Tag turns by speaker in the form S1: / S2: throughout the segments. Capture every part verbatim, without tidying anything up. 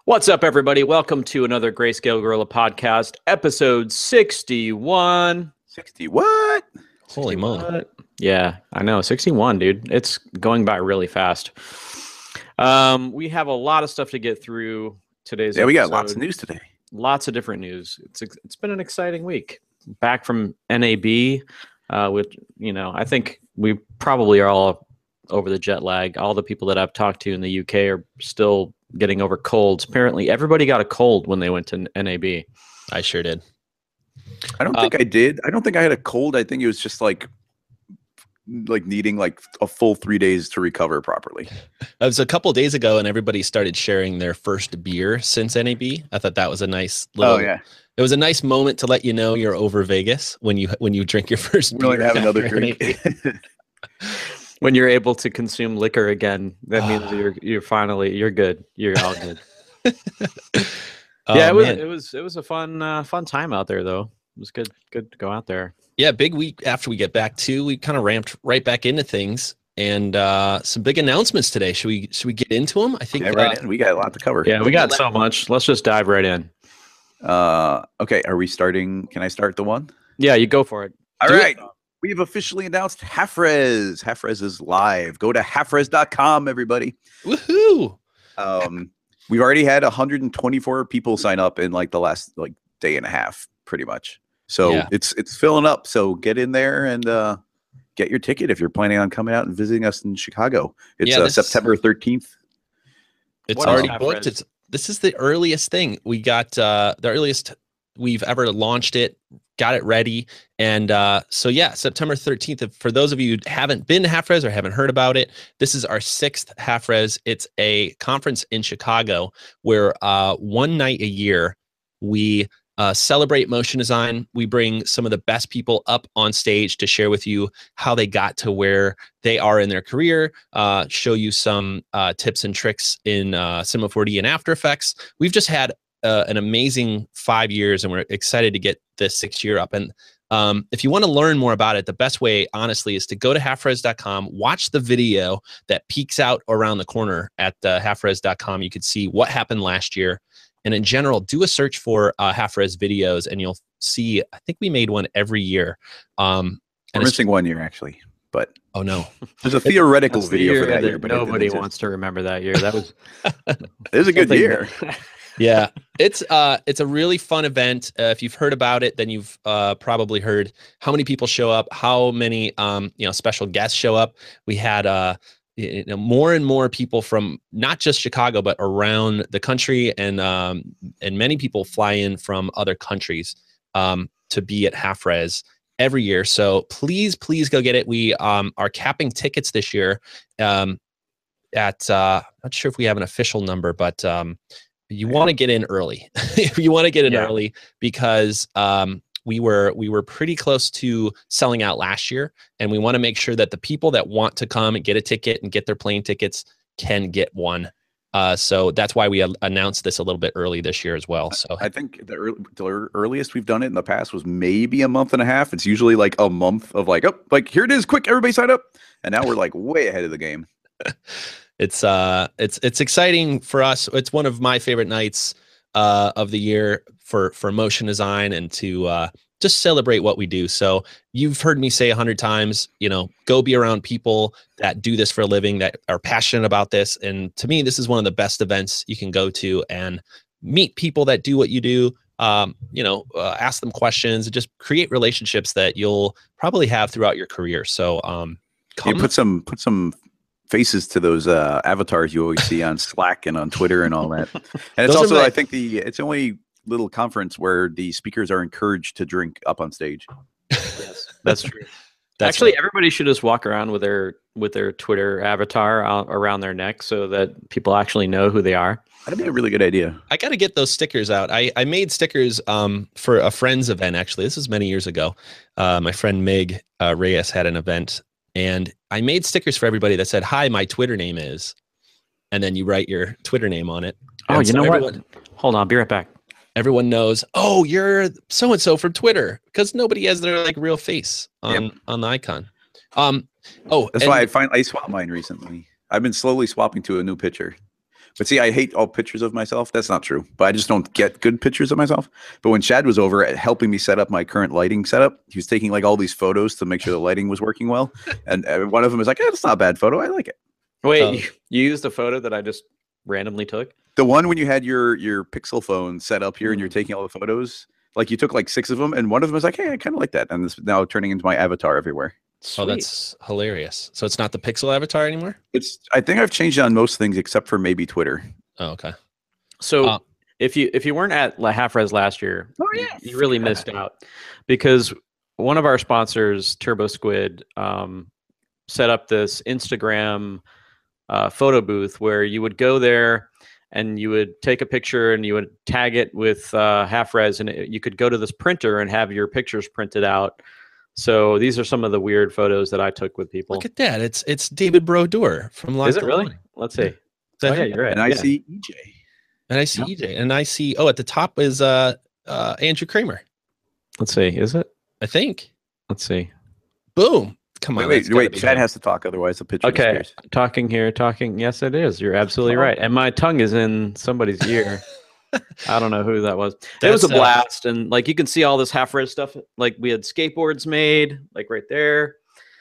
S1: What's up, everybody? Welcome to another Grayscale Gorilla podcast, episode sixty-one.
S2: sixty what?
S3: Holy moly.
S1: Yeah, I know. sixty-one, dude. It's going by really fast. Um, we have a lot of stuff to get through today's
S2: Yeah, we got
S1: episode.
S2: lots of news today.
S1: Lots of different news. It's it's been an exciting week. Back from N A B, uh, which, you know, I think we probably are all over the jet lag. All the people that I've talked to in the U K are still getting over colds. Apparently, everybody got a cold when they went to N A B.
S3: I sure did.
S2: I don't
S3: Uh,
S2: think I did. I don't think I had a cold. I think it was just like like needing like a full three days to recover properly.
S3: It was a couple days ago, and everybody started sharing their first beer since N A B. I thought that was a nice little.
S2: Oh yeah,
S3: it was a nice moment to let you know you're over Vegas when you when you drink your first
S2: really
S3: beer.
S2: have another
S3: after
S2: drink.
S3: N A B.
S1: When you're able to consume liquor again, that means you're you're finally you're good. You're all good.
S3: Oh,
S1: yeah, it was
S3: man.
S1: it was it was a fun uh, fun time out there though. It was good good to go out there.
S3: Yeah, big week after we get back to. We kind of ramped right back into things, and uh, some big announcements today. Should we should we get into them? I think
S2: Yeah, right.
S3: uh,
S2: In. We got a lot to cover.
S1: Yeah, we got so much. Let's just dive right in.
S2: Uh, okay. Are we starting? Can I start the one?
S1: Yeah, you go for it.
S2: All
S3: Do it.
S2: right. We've officially announced Halfres. Halfres is live. Go to halfres dot com, everybody.
S3: woohoo!
S2: Um, we've already had one hundred twenty-four people sign up in like the last like day and a half, pretty much. So
S3: Yeah.
S2: it's it's filling up. So get in there and uh, get your ticket if you're planning on coming out and visiting us in Chicago. It's
S3: Yeah,
S2: uh,
S3: this-
S2: September thirteenth.
S3: It's
S1: What is
S3: already
S1: Half
S3: booked.
S1: Res?
S3: It's this is the earliest thing we got. Uh, the earliest we've ever launched it. Got it ready, and uh, so yeah, September thirteenth. For those of you who haven't been to Half-Res or haven't heard about it, this is our sixth Half-Res. It's a conference in Chicago where uh, one night a year we uh, celebrate motion design. We bring some of the best people up on stage to share with you how they got to where they are in their career, uh, show you some uh, tips and tricks in uh, Cinema four D and After Effects. We've just had uh, an amazing five years, and we're excited to get this sixth year up. And um, if you want to learn more about it, the best way, honestly, is to go to halfres dot com, watch the video that peeks out around the corner at uh, halfres dot com. You could see what happened last year. And in general, do a search for uh, Half-Res videos, and you'll see, I think we made one every year. Um,
S2: We're
S3: and it's-
S2: missing one year actually, but
S3: oh, no.
S2: there's a theoretical
S1: That's the
S2: video
S1: year
S2: for that
S1: that
S2: year. But it didn't
S1: nobody
S2: exist.
S1: wants to remember that year. That was
S2: It was a good
S1: something
S2: year.
S1: that-
S3: Yeah, it's uh, it's a really fun event. Uh, if you've heard about it, then you've uh, probably heard how many people show up, how many um, you know, special guests show up. We had uh, you know, more and more people from not just Chicago but around the country, and um, and many people fly in from other countries um, to be at Half-Res every year. So please, please go get it. We um, are capping tickets this year um, at uh, I'm not sure if we have an official number, but um, you want to get in early. You want to get in
S1: Yeah.
S3: early because um, we were we were pretty close to selling out last year, and we want to make sure that the people that want to come and get a ticket and get their plane tickets can get one. Uh, so that's why we a- announced this a little bit early this year as well. So
S2: I think the, ear- the ear- earliest we've done it in the past was maybe a month and a half. It's usually like a month of like, oh, like here it is, quick, everybody sign up. And now we're like way ahead of the game.
S3: it's uh it's it's exciting for us. It's one of my favorite nights uh of the year for for motion design, and to uh just celebrate what we do. So you've heard me say a hundred times, you know, go be around people that do this for a living, that are passionate about this. And to me, this is one of the best events you can go to and meet people that do what you do. Um, you know, uh, ask them questions, and just create relationships that you'll probably have throughout your career. So um,
S2: You
S3: come.
S2: put some put some faces to those uh, avatars you always see on Slack and on Twitter and all that. And it's
S3: Those are
S2: also,
S3: my-
S2: I think the it's the only little conference where the speakers are encouraged to drink up on stage.
S1: Yes, that's true.
S3: That's
S1: Actually,
S3: right.
S1: everybody should just walk around with their with their Twitter avatar out around their neck so that people actually know who they are.
S2: That'd be a really good idea.
S3: I got to get those stickers out. I, I made stickers um, for a friend's event, actually. This was many years ago. Uh, my friend Meg uh, Reyes had an event, and I made stickers for everybody that said, "Hi, my Twitter name is," and then you write your Twitter name on it.
S1: Oh,
S3: And
S1: you
S3: so
S1: know
S3: everyone,
S1: what? Hold on, I'll be right back.
S3: Everyone knows, oh, you're so-and-so from Twitter, because nobody has their like real face on,
S2: Yep.
S3: on the icon. Um, oh,
S2: That's
S3: and-
S2: why I finally I swapped mine recently. I've been slowly swapping to a new picture. But see, I hate all pictures of myself. That's not true. But I just don't get good pictures of myself. But when Chad was over at helping me set up my current lighting setup, he was taking like all these photos to make sure the lighting was working well. And uh, one of them was like, "Eh, that's not a bad photo. I like it."
S1: Wait,
S3: So-
S1: you, you used a photo that I just randomly took?
S2: The one when you had your your Pixel phone set up here and you're
S1: Mm.
S2: taking all the photos, like you took like six of them, and one of them was like, "Hey, I kind of like that," and this is now turning into my avatar everywhere.
S3: Oh, that's hilarious. So it's not the Pixel avatar anymore?
S2: It's. I think I've changed it on most things except for maybe Twitter.
S3: Oh, okay.
S1: So
S3: Uh,
S1: if you if you weren't at La Half Res last year,
S2: Oh,
S1: you-
S2: yeah.
S1: you really missed out because one of our sponsors, Turbo Squid, um, set up this Instagram uh, photo booth where you would go there and you would take a picture and you would tag it with uh, Half Res, and it, you could go to this printer and have your pictures printed out. So these are some of the weird photos that I took with people.
S3: Look at that. It's it's David Brodeur from Locked
S1: Is it
S3: On
S1: really?
S3: Line.
S1: Let's see.
S3: Is that
S1: Oh, yeah,
S3: him?
S1: you're right.
S2: And I
S1: Yeah.
S2: see E J.
S3: And I see
S2: Yeah.
S3: E J. And I see, oh, at the top is uh, uh, Andrew Kramer,
S1: Let's see. Is it?
S3: I think.
S1: Let's see.
S3: Boom. Come on.
S2: Wait,
S3: that's
S2: wait,
S3: gotta
S2: wait.
S3: be
S2: Chad
S3: him.
S2: has to talk, otherwise the picture
S1: Okay,
S2: disappears.
S1: talking here, talking. Yes, it is. You're absolutely
S2: Oh.
S1: right. And my tongue is in somebody's ear. I don't know who that was. It was a
S3: That's, uh,
S1: blast, and like you can see all this half-res stuff. Like we had skateboards made, like right there.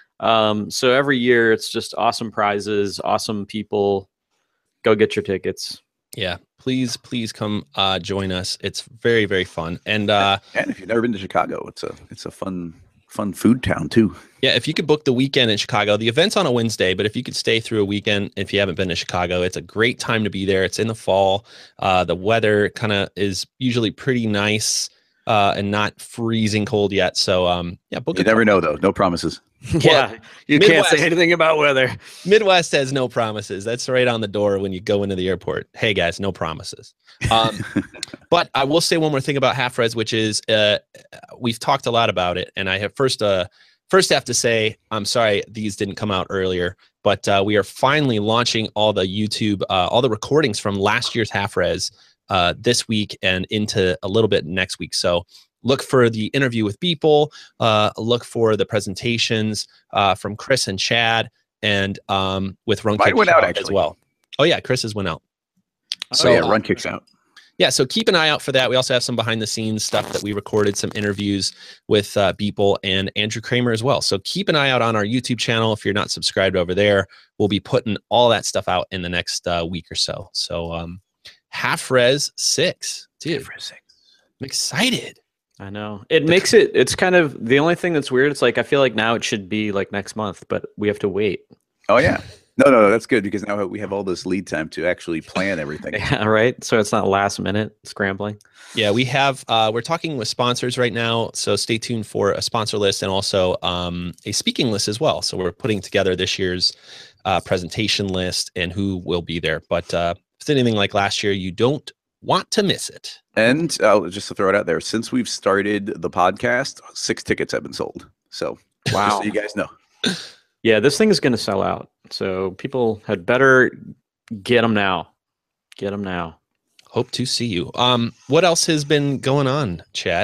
S1: Um, so every year it's just awesome prizes, awesome people. Go get your tickets.
S3: Yeah. Please, please come uh, join us. It's very, very fun. And uh,
S2: And if you've never been to Chicago, it's a it's a fun fun food town too.
S3: yeah, if you could book the weekend in Chicago, the event's on a Wednesday, but if you could stay through a weekend, if you haven't been to Chicago, it's a great time to be there. It's in the fall. Uh, the weather kind of is usually pretty nice uh, and not freezing cold yet. So um, yeah, book
S2: You
S3: a
S2: never know though. No promises.
S1: Yeah, you can't
S3: Midwest.
S1: say anything about weather.
S3: Midwest has no promises. That's right on the door when you go into the airport. Hey guys, no promises. Um, but I will say one more thing about Half Res, which is uh, we've talked a lot about it, and I have first uh, first have to say I'm sorry these didn't come out earlier, but uh, we are finally launching all the YouTube, uh, all the recordings from last year's Half Res uh, this week and into a little bit next week. So look for the interview with Beeple, uh, look for the presentations uh, from Chris and Chad, and um, with Run
S2: Mine
S3: Kick
S2: went out,
S3: Shop as
S2: actually.
S3: well. Oh yeah, Chris's went out.
S2: So oh, yeah,
S3: uh,
S2: run kicks out.
S3: yeah, so keep an eye out for that. We also have some behind the scenes stuff that we recorded, some interviews with uh, Beeple and Andrew Kramer as well. So keep an eye out on our YouTube channel. If you're not subscribed over there, we'll be putting all that stuff out in the next uh, week or so. So um, Half Res six, dude, I'm excited.
S1: I know. It makes it, it's kind of the only thing that's weird. It's like, I feel like now it should be like next month, but we have to wait.
S2: Oh yeah. No, no, no, that's good because now we have all this lead time to actually plan everything.
S1: Yeah, right. So it's not last minute scrambling.
S3: Yeah, we have, uh, we're talking with sponsors right now. So stay tuned for a sponsor list and also um, a speaking list as well. So we're putting together this year's uh, presentation list and who will be there. But uh, if it's anything like last year, you don't want to miss it.
S2: And uh, just to throw it out there, since we've started the podcast, six tickets have been sold. So
S1: Wow.
S2: just so you guys know.
S1: Yeah, this thing is going to sell out. So people had better get them now. Get them now.
S3: Hope to see you. Um, what else has been going on, Chad?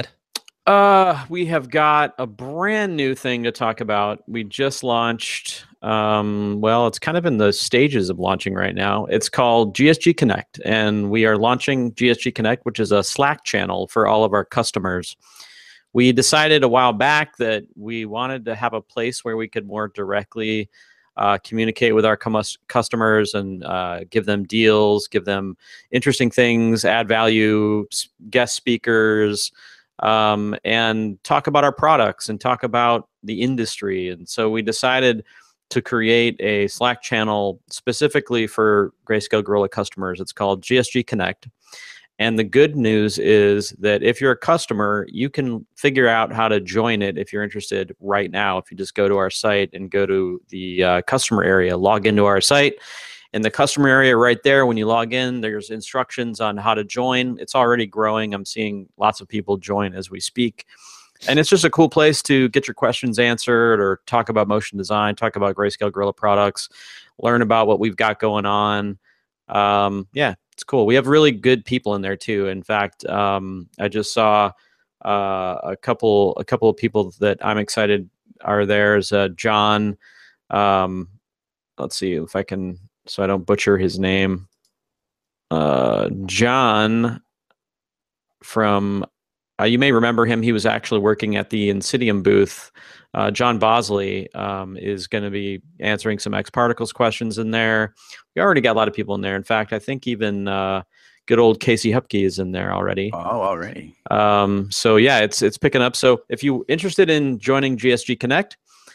S1: Uh, we have got a brand new thing to talk about. We just launched. Um, well, it's kind of in the stages of launching right now. It's called G S G Connect, and we are launching G S G Connect, which is a Slack channel for all of our customers. We decided a while back that we wanted to have a place where we could more directly uh, communicate with our com- customers and uh, give them deals, give them interesting things, add value, s- guest speakers, um, and talk about our products and talk about the industry. And so we decided to create a Slack channel specifically for Grayscale Gorilla customers. It's called G S G Connect. And the good news is that if you're a customer, you can figure out how to join it if you're interested right now. If you just go to our site and go to the uh, customer area, log into our site. In the customer area right there, when you log in, there's instructions on how to join. It's already growing. I'm seeing lots of people join as we speak. And it's just a cool place to get your questions answered or talk about motion design, talk about Grayscale Gorilla products, learn about what we've got going on. Um, yeah, it's cool. We have really good people in there too. In fact, um, I just saw uh, a couple a couple of people that I'm excited are there. Is uh, John. Um, let's see if I can, so I don't butcher his name. uh, John from, uh, you may remember him. He was actually working at the Insidium booth. Uh, John Bosley um, is going to be answering some X Particles questions in there. We already got a lot of people in there. In fact, I think even uh, good old Casey Hupke is in there already.
S2: Oh, already.
S1: Um, so yeah, it's it's picking up. So if you're interested in joining G S G Connect,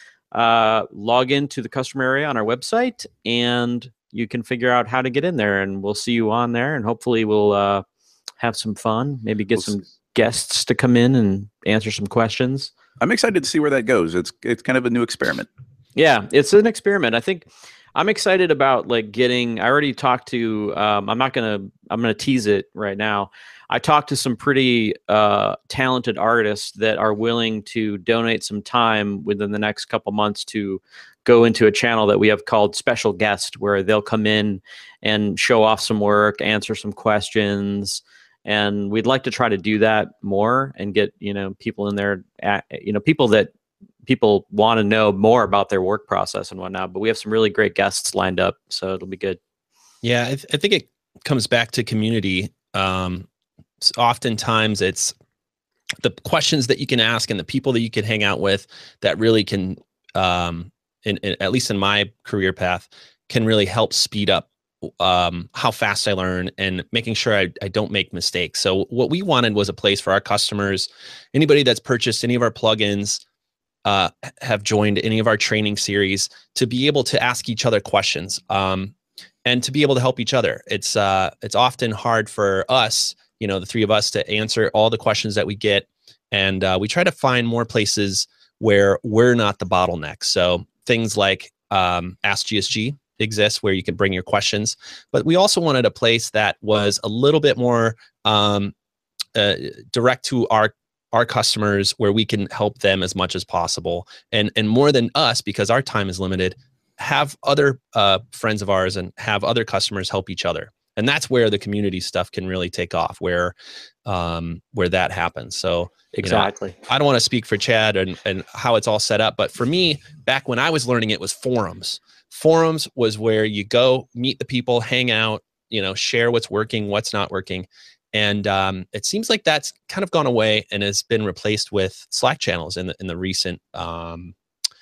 S1: uh, log into the customer area on our website, and you can figure out how to get in there. And we'll see you on there, and hopefully we'll uh, have some fun. Maybe get
S2: We'll
S1: some
S2: s-
S1: guests to come in and answer some questions.
S2: I'm excited to see where that goes. It's it's kind of a new experiment.
S1: Yeah, it's an experiment. I think I'm excited about like getting. I already talked to. Um, I'm not gonna. I'm gonna tease it right now. I talked to some pretty uh, talented artists that are willing to donate some time within the next couple months to go into a channel that we have called Special Guest, where they'll come in and show off some work, answer some questions, and we'd like to try to do that more and get you know people in there. At, you know, people that people want to know more about their work process and whatnot. But we have some really great guests lined up, so it'll be good.
S3: Yeah, I, th- I think it comes back to community. Um, s- oftentimes, it's the questions that you can ask and the people that you can hang out with that really can, um, in, in, at least in my career path, can really help speed up um, how fast I learn and making sure I, I don't make mistakes. So what we wanted was a place for our customers, anybody that's purchased any of our plugins, uh, have joined any of our training series, to be able to ask each other questions. Um, and to be able to help each other. It's uh, it's often hard for us, you know, the three of us, to answer all the questions that we get, and uh, we try to find more places where we're not the bottleneck. So things like um, Ask G S G exists, where you can bring your questions, but we also wanted a place that was a little bit more um, uh, direct to our our customers, where we can help them as much as possible, and and more than us, because our time is limited, have other uh, friends of ours and have other customers help each other. And that's where the community stuff can really take off, where um, where that happens. So
S1: Exactly.
S3: you know, I don't want to speak for Chad and, and how it's all set up, but for me, back when I was learning, it was forums. Forums was where you go, meet the people, hang out, you know, share what's working, what's not working. And um, it seems like that's kind of gone away and has been replaced with Slack channels in the in the recent um,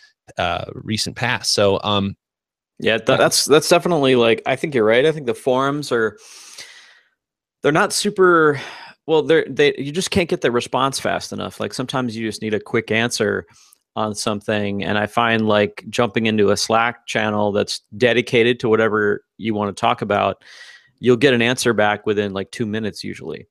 S3: uh, recent past. So um,
S1: Yeah, th- that's that's definitely like, I think you're right. I think the forums are, they're not super well. They're they you just can't get the response fast enough. Like sometimes you just need a quick answer on something, and I find like jumping into a Slack channel that's dedicated to whatever you want to talk about, you'll get an answer back within like two minutes usually.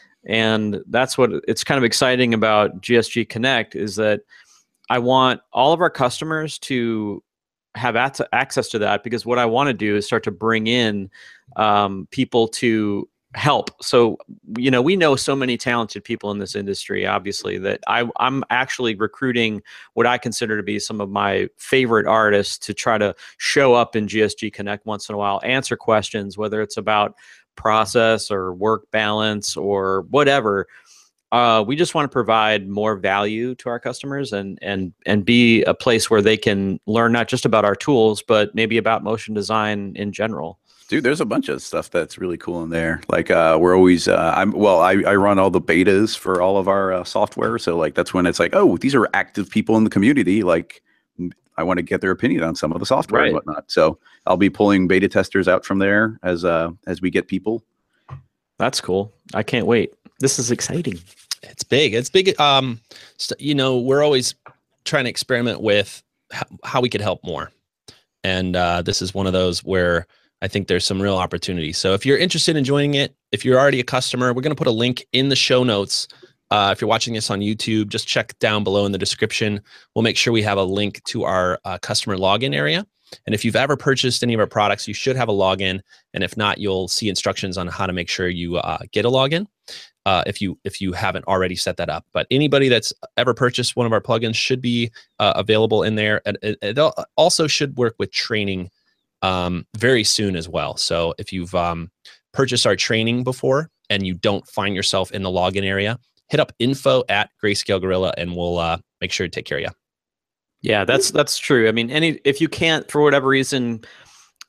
S1: And that's what it's kind of exciting about G S G Connect, is that I want all of our customers to have at- access to that, because what I want to do is start to bring in um, people to help. So, you know, we know so many talented people in this industry, obviously, that I, I'm actually recruiting what I consider to be some of my favorite artists to try to show up in G S G Connect once in a while, answer questions, whether it's about process or work balance or whatever. Uh, we just want to provide more value to our customers, and and and be a place where they can learn not just about our tools, but maybe about motion design in general.
S2: Dude, there's a bunch of stuff that's really cool in there. Like uh, we're always, uh, I'm well, I, I run all the betas for all of our uh, software. So like that's when it's like, oh, these are active people in the community. Like I want to get their opinion on some of the software
S1: Right.
S2: and whatnot. So I'll be pulling beta testers out from there as uh, as we get people.
S1: That's cool. I can't wait. This is exciting.
S3: it's big. It's big. Um, st- you know, we're always trying to experiment with h- how we could help more. And uh, this is one of those where I think there's some real opportunity. So if you're interested in joining it, if you're already a customer, we're going to put a link in the show notes. Uh, if you're watching this on YouTube, just check down below in the description. We'll make sure we have a link to our uh, customer login area. And if you've ever purchased any of our products, you should have a login. And if not, you'll see instructions on how to make sure you uh, get a login uh, if you if you haven't already set that up. But anybody that's ever purchased one of our plugins should be uh, available in there. And it, it also should work with training um, very soon as well. So if you've um, purchased our training before and you don't find yourself in the login area, hit up info at Grayscale Gorilla and we'll uh, make sure to take care of you.
S1: Yeah, that's that's true. I mean, any if you can't for whatever reason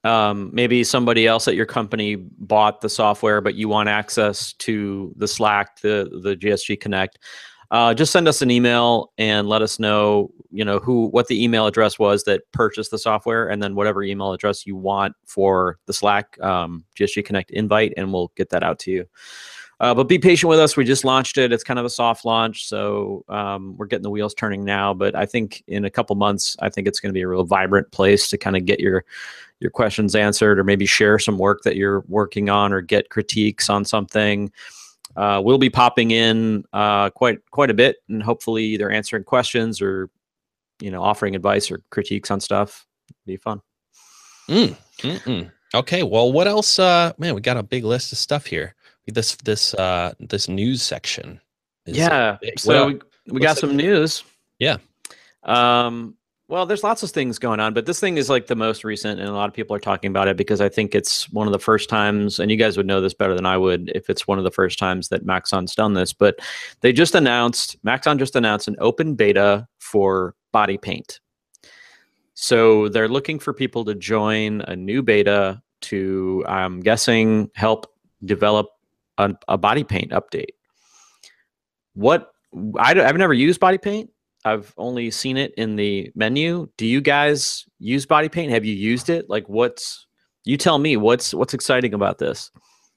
S1: Um, maybe somebody else at your company bought the software, but you want access to the Slack, the the G S G Connect. Uh, just send us an email and let us know, you know, who, what the email address was that purchased the software, and then whatever email address you want for the Slack um, G S G Connect invite, and we'll get that out to you. Uh, but be patient with us. We just launched it. It's kind of a soft launch, so um, we're getting the wheels turning now. But I think in a couple months, I think it's going to be a real vibrant place to kind of get your your questions answered, or maybe share some work that you're working on, or get critiques on something. Uh, we'll be popping in uh, quite quite a bit, and hopefully either answering questions or, you know, offering advice or critiques on stuff. It'll be fun.
S3: Mm, mm-mm. Okay, well, what else? Uh, man, we got a big list of stuff here. This this uh, this news section. Is,
S1: Yeah,
S3: uh, big.
S1: so
S3: What,
S1: we, we got some news.
S3: Yeah.
S1: Um, well, there's lots of things going on, but this thing is like the most recent, and a lot of people are talking about it because I think it's one of the first times, and you guys would know this better than I would if it's one of the first times that Maxon's done this, but they just announced, Maxon just announced an open beta for body paint. So they're looking for people to join a new beta to, I'm guessing, help develop a, a body paint update. What, I, I've never used body paint. I've only seen it in the menu. Do you guys use body paint? Have you used it? Like, what's, you tell me, what's what's exciting about this?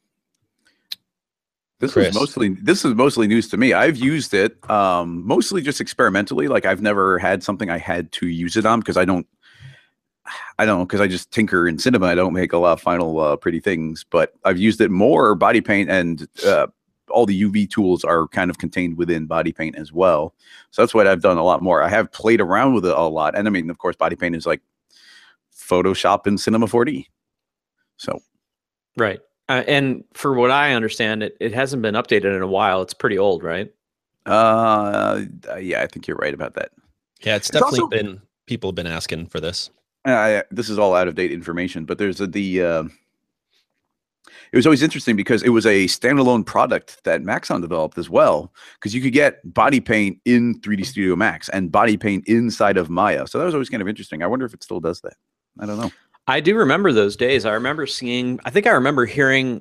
S2: This
S3: Chris.
S2: is mostly this is mostly news to me. I've used it um, mostly just experimentally. Like, I've never had something I had to use it on because I don't, I don't know, because I just tinker in Cinema. I don't make a lot of final uh, pretty things, but I've used it more body paint, and uh, all the U V tools are kind of contained within body paint as well. So that's what I've done a lot more. I have played around with it a lot. And I mean, of course, body paint is like Photoshop in Cinema four D. So.
S1: Right. Uh, and for what I understand, it, it hasn't been updated in a while. It's pretty old, right?
S2: Uh, yeah, I think you're right about that.
S3: Yeah, it's,
S2: It's
S3: definitely
S2: also-
S3: been, people have been asking for this.
S2: Uh, this is all out of date information, but there's a, the, uh, it was always interesting because it was a standalone product that Maxon developed as well, because you could get body paint in three D Studio Max and body paint inside of Maya. So that was always kind of interesting. I wonder if it still does that. I don't know.
S1: I do remember those days. I remember seeing, I think I remember hearing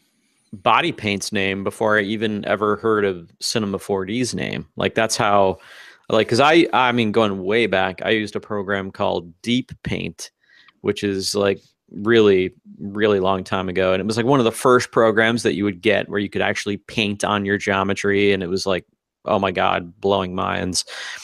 S1: body paint's name before I even ever heard of Cinema four D's name. Like, that's how, like, because I, I mean, going way back, I used a program called Deep Paint, which is like really, really long time ago. And it was like one of the first programs that you would get where you could actually paint on your geometry. And it was like, oh my God, blowing minds.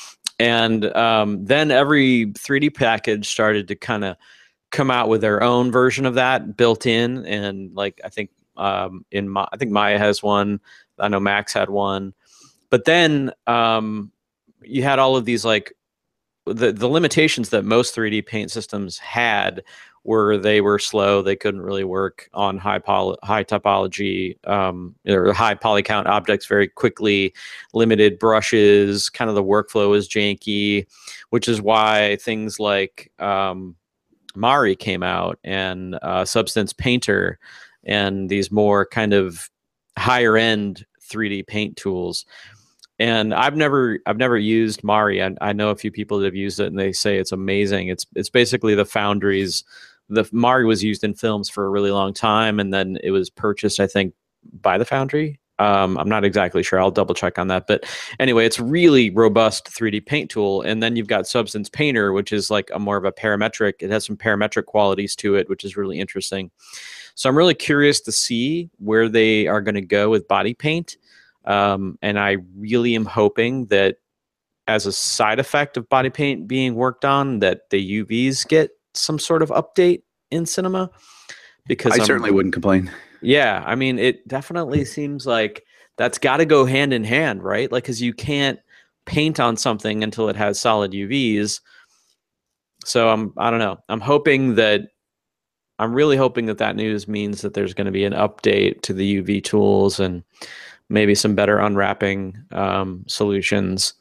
S1: And um, then every three D package started to kind of come out with their own version of that built in. And like, I think um, in my, I think Maya has one. I know Max had one. But then um, you had all of these, like, the, the limitations that most three D paint systems had were they were slow. They couldn't really work on high poly, high topology um, or high poly count objects very quickly, limited brushes, kind of the workflow was janky, which is why things like um, Mari came out, and uh, Substance Painter, and these more kind of higher end three D paint tools. And I've never, I've never used Mari. I, I know a few people that have used it, and they say it's amazing. It's, it's basically the Foundry's. The Mari was used in films for a really long time, and then it was purchased, I think, by the Foundry. Um, I'm not exactly sure. I'll double check on that. But anyway, it's really robust three D paint tool. And then you've got Substance Painter, which is like a more of a parametric. It has some parametric qualities to it, which is really interesting. So I'm really curious to see where they are going to go with body paint. Um, and I really am hoping that as a side effect of body paint being worked on, that the U Vs get some sort of update in Cinema. Because
S2: I
S1: I'm,
S2: certainly wouldn't complain.
S1: Yeah, I mean, it definitely seems like that's got to go hand in hand, right? Like, because you can't paint on something until it has solid U Vs. So I'm, I don't know. I'm hoping that, I'm really hoping that that news means that there's going to be an update to the U V tools and maybe some better unwrapping um, solutions.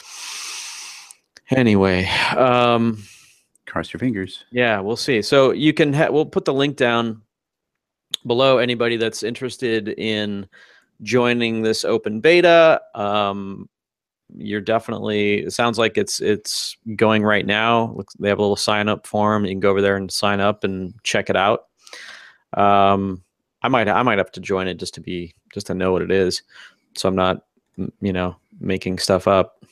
S1: Anyway, um,
S2: cross your fingers.
S1: Yeah, we'll see. So you can, ha- we'll put the link down below. Anybody that's interested in joining this open beta, um, you're definitely. It sounds like it's it's going right now. Looks- They have a little sign up form. You can go over there and sign up and check it out. Um, I might I might have to join it just to be just to know what it is, so I'm not m- you know making stuff up.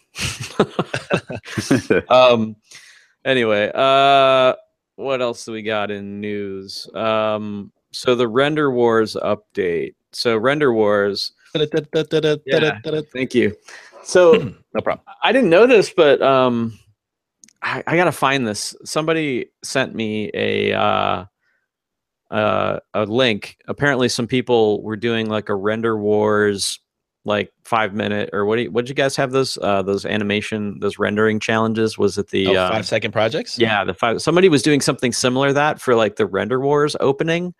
S1: um. Anyway, uh, what else do we got in news? Um, so the Render Wars update. So Render Wars. Yeah, thank you. So
S3: No problem.
S1: I didn't know this, but um, I, I gotta find this. Somebody sent me a uh, uh, a link. Apparently, some people were doing like a Render Wars, like five minute or what? Do you, what did you guys have those uh, those animation those rendering challenges? Was it the
S3: Oh,
S1: uh,
S3: five second projects?
S1: yeah the five? Somebody was doing something similar to that for like the Render Wars opening,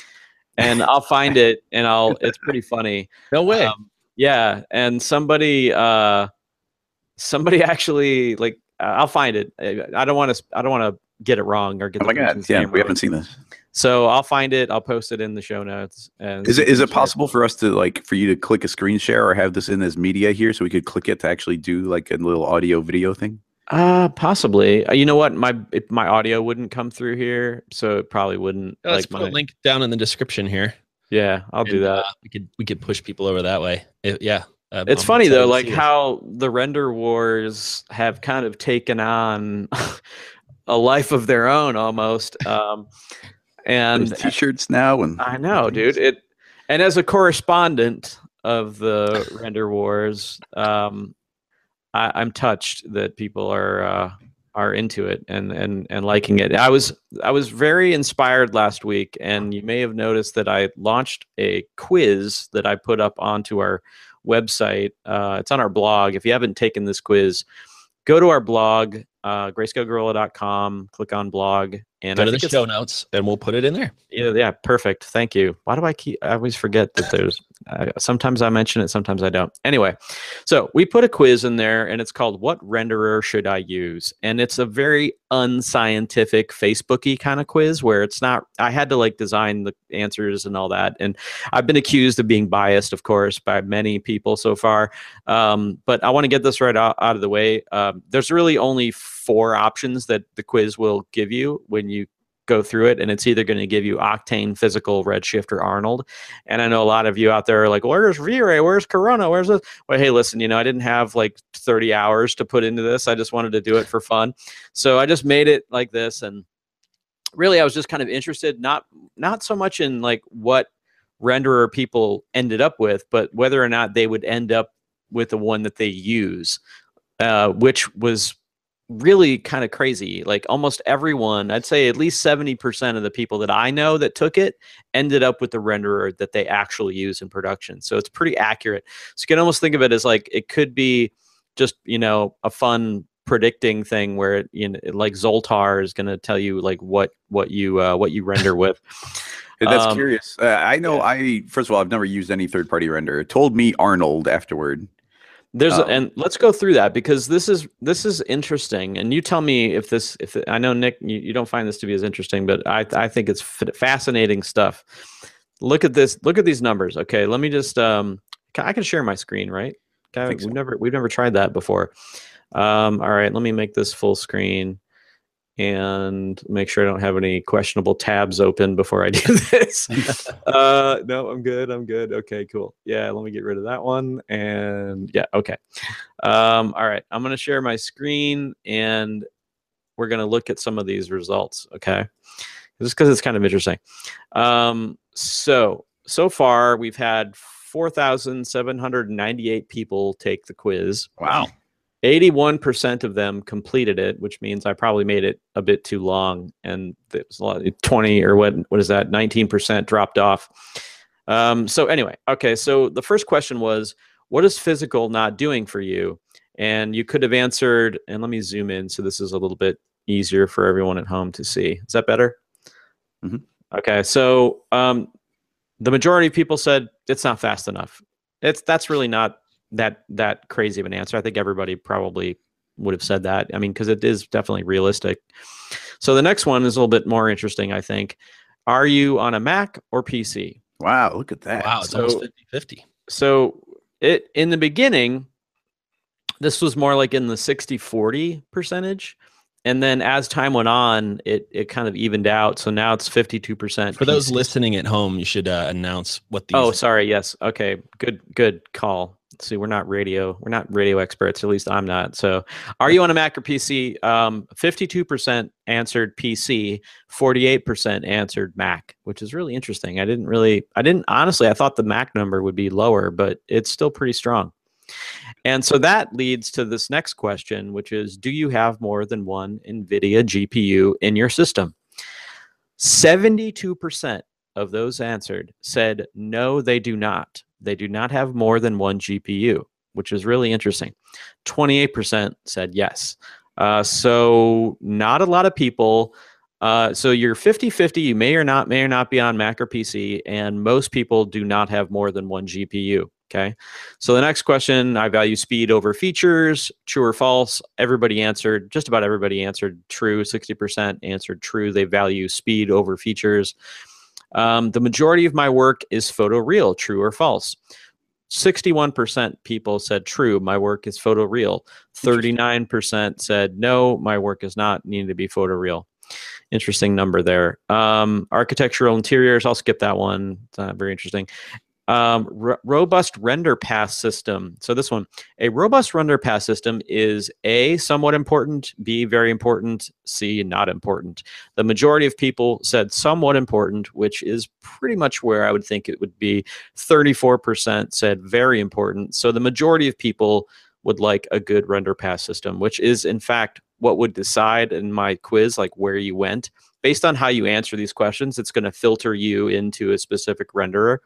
S1: and I'll find it and I'll. It's pretty funny.
S3: No way.
S1: Um, yeah, and somebody uh, somebody actually like uh, I'll find it. I I don't want to I don't want to get it wrong or get
S2: Oh
S1: the
S2: my God!
S1: person's
S2: Yeah,
S1: name
S2: we
S1: wrong.
S2: haven't seen this.
S1: So I'll find it. I'll post it in the show notes. And
S2: Is
S1: so
S2: it
S1: you
S2: is
S1: can
S2: it
S1: share.
S2: possible for us to like for you to click a screen share or have this in as media here so we could click it to actually do like a little audio video thing?
S1: Uh, possibly. Uh, you know what? My it, my audio wouldn't come through here, so it probably wouldn't.
S3: Let's
S1: like
S3: put
S1: my,
S3: a link down in the description here.
S1: Yeah, I'll do
S3: And,
S1: that.
S3: uh, we could we could push people over that way. It- yeah. I'm-
S1: It's
S3: I'm
S1: funny
S3: excited
S1: though,
S3: to
S1: like
S3: see this.
S1: how the Render Wars have kind of taken on a life of their own almost. Um, and
S2: There's t-shirts now, and
S1: I know, dude. It and as a correspondent of the Render Wars, um, I, I'm touched that people are uh, are into it and and and liking it. I was I was very inspired last week, and you may have noticed that I launched a quiz that I put up onto our website. Uh, it's on our blog. If you haven't taken this quiz, go to our blog, uh, grayscale gorilla dot com, click on blog, and
S3: Go
S1: I
S3: to the
S1: think it's
S3: show notes and we'll put it in there.
S1: yeah, yeah, perfect. Thank you. Why do I keep? I always forget that there's. Uh, sometimes I mention it, sometimes I don't. Anyway, so we put a quiz in there, and it's called "What renderer should I use?" And it's a very unscientific, Facebooky kind of quiz where it's not. I had to like design the answers and all that, and I've been accused of being biased, of course, by many people so far. Um, but I want to get this right out, out of the way. Um, there's really only four options that the quiz will give you when you go through it, and it's either going to give you Octane, Physical, Redshift, or Arnold. And I know a lot of you out there are like, where's V-Ray? Where's Corona? Where's this? Well, hey, listen, you know, I didn't have like thirty hours to put into this. I just wanted to do it for fun. So I just made it like this. And really, I was just kind of interested, not not so much in like what renderer people ended up with, but whether or not they would end up with the one that they use, uh, which was really kind of crazy. Like almost everyone, I'd say at least seventy percent of the people that I know that took it ended up with the renderer that they actually use in production. So it's pretty accurate. So you can almost think of it as like it could be just, you know, a fun predicting thing where it, you know, like Zoltar is going to tell you like what what you uh, what you render with.
S2: Hey, that's
S1: Um,
S2: curious. Uh, I know.
S1: yeah.
S2: I first of all, I've never used any third-party renderer. It told me Arnold afterward.
S1: There's a,
S2: Um,
S1: and let's go through that because this is this is interesting, and you tell me if this if it, I know Nick you, you don't find this to be as interesting, but I I think it's f- fascinating stuff. Look at this. Look at these numbers. Okay, let me just um can, I can share my screen, right? Okay,
S2: think
S1: we've
S2: so.
S1: never we've never tried that before. Um, all right, let me make this full screen and make sure I don't have any questionable tabs open before I do this. uh, no, I'm good. I'm good. Okay, cool. Yeah, let me get rid of that one. And yeah, okay. Um, all right, I'm going to share my screen and we're going to look at some of these results. Okay, just because it's kind of interesting. Um, so, so far we've had four thousand seven hundred ninety-eight people take the quiz.
S2: Wow.
S1: eighty-one percent of them completed it, which means I probably made it a bit too long, and it was a lot, twenty or what? What is that? nineteen percent dropped off. Um, so anyway, okay. So the first question was, "What is Physical not doing for you?" And you could have answered. And let me zoom in so this is a little bit easier for everyone at home to see. Is that better?
S2: Mhm.
S1: Okay. So um, the majority of people said it's not fast enough. It's that's really not that that crazy of an answer. I think everybody probably would have said that. I mean, because it is definitely realistic. So the next one is a little bit more interesting, I think. Are you on a Mac or P C?
S2: Wow. Look at that.
S3: Wow, it's
S1: So-
S3: almost fifty fifty.
S1: So it in the beginning, This was more like in the sixty forty percentage. And then as time went on, it it kind of evened out. So now it's fifty-two percent.
S3: For those listening at home, you should uh, announce what these.
S1: Oh, sorry. Yes. Okay. Good. Good call. See, we're not radio. We're not radio experts. At least I'm not. So, are you on a Mac or P C? Um, fifty-two percent answered P C. forty-eight percent answered Mac, which is really interesting. I didn't really. I didn't honestly. I thought the Mac number would be lower, but it's still pretty strong. And so that leads to this next question, which is, do you have more than one NVIDIA G P U in your system? seventy-two percent of those answered said, no, they do not. They do not have more than one G P U, which is really interesting. twenty-eight percent said yes. Uh, so not a lot of people. Uh, so you're fifty fifty. You may or not, may or not be on Mac or P C, and most people do not have more than one G P U. Okay. So the next question, I value speed over features, true or false? Everybody answered, just about everybody answered true. sixty percent answered true. They value speed over features. Um, the majority of my work is photoreal, true or false? sixty-one percent people said true, my work is photoreal. thirty-nine percent said no, my work is not needing to be photoreal. Interesting number there. Um, architectural interiors, I'll skip that one. It's not very interesting. Um, r- robust render path system. So this one, a robust render path system is A, somewhat important, B, very important, C, not important. The majority of people said somewhat important, which is pretty much where I would think it would be. thirty-four percent said very important. So the majority of people would like a good render path system, which is in fact what would decide in my quiz, like where you went. Based on how you answer these questions, it's going to filter you into a specific renderer.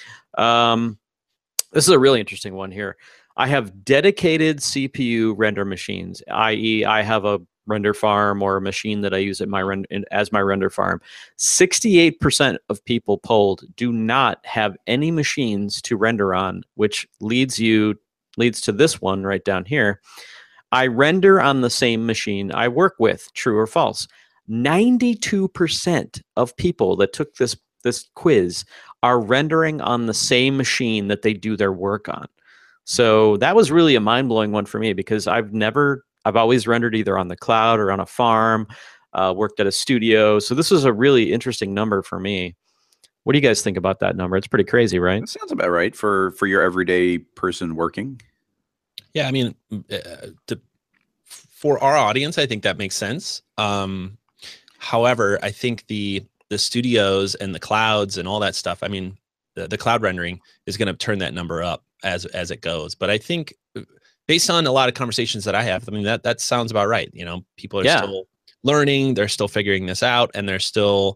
S1: Um, this is a really interesting one here. I have dedicated C P U render machines, that is I have a render farm or a machine that I use at my rend- as my render farm. sixty-eight percent of people polled do not have any machines to render on, which leads you leads to this one right down here. I render on the same machine I work with, true or false? ninety-two percent of people that took this this quiz are rendering on the same machine that they do their work on. So that was really a mind-blowing one for me because I've never, I've always rendered either on the cloud or on a farm, uh, worked at a studio. So this was a really interesting number for me. What do you guys think about that number? It's pretty crazy, right?
S2: That sounds about right for, for your everyday person working.
S3: Yeah, I mean, uh, to, for our audience, I think that makes sense. Um, however, I think the the studios and the clouds and all that stuff, I mean, the, the cloud rendering is going to turn that number up as as it goes. But I think based on a lot of conversations that I have, I mean, that that sounds about right. You know, people are
S1: Yeah.
S3: still learning, they're still figuring this out, and they're still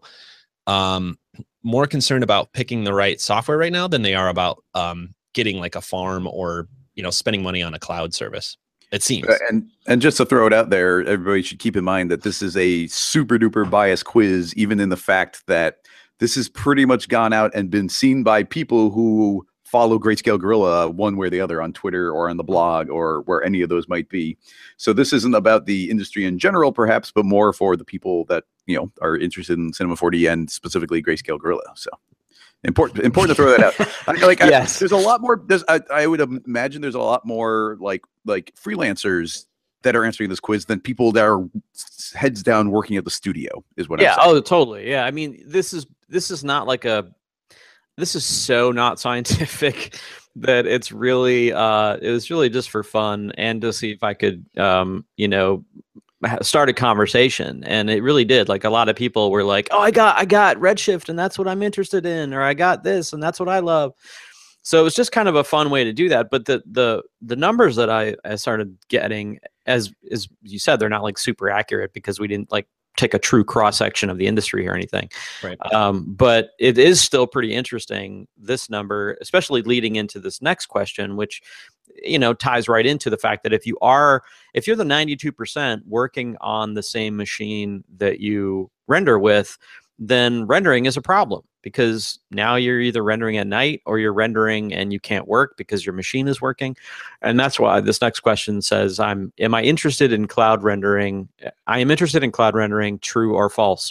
S3: um, more concerned about picking the right software right now than they are about um, getting like a farm or, you know, spending money on a cloud service. It seems.
S2: Uh, and and just to throw it out there, everybody should keep in mind that this is a super duper biased quiz, even in the fact that this has pretty much gone out and been seen by people who follow Grayscale Gorilla one way or the other on Twitter or on the blog or where any of those might be. So this isn't about the industry in general, perhaps, but more for the people that, you know, are interested in Cinema four D and specifically Grayscale Gorilla. So important, important to throw that out. I, like,
S1: Yes.
S2: I, there's a lot more. There's, I, I would imagine there's a lot more like like freelancers that are answering this quiz than people that are heads down working at the studio. Is what.
S1: Yeah.
S2: I'm saying.
S1: Oh, totally. Yeah. I mean, this is this is not like a. This is so not scientific that it's really. Uh, it was really just for fun and to see if I could, um, you know, start a conversation, and it really did. Like a lot of people were like, "Oh, I got, I got Redshift, and that's what I'm interested in," or "I got this, and that's what I love." So it was just kind of a fun way to do that. But the the the numbers that I, I started getting, as as you said, they're not like super accurate because we didn't like take a true cross section of the industry or anything.
S3: Right.
S1: Um, but it is still pretty interesting, this number, especially leading into this next question, which, you know, ties right into the fact that if you are, if you're the ninety-two percent working on the same machine that you render with, then rendering is a problem because now you're either rendering at night or you're rendering and you can't work because your machine is working. And that's why this next question says, I'm, am I interested in cloud rendering? I am interested in cloud rendering, true or false.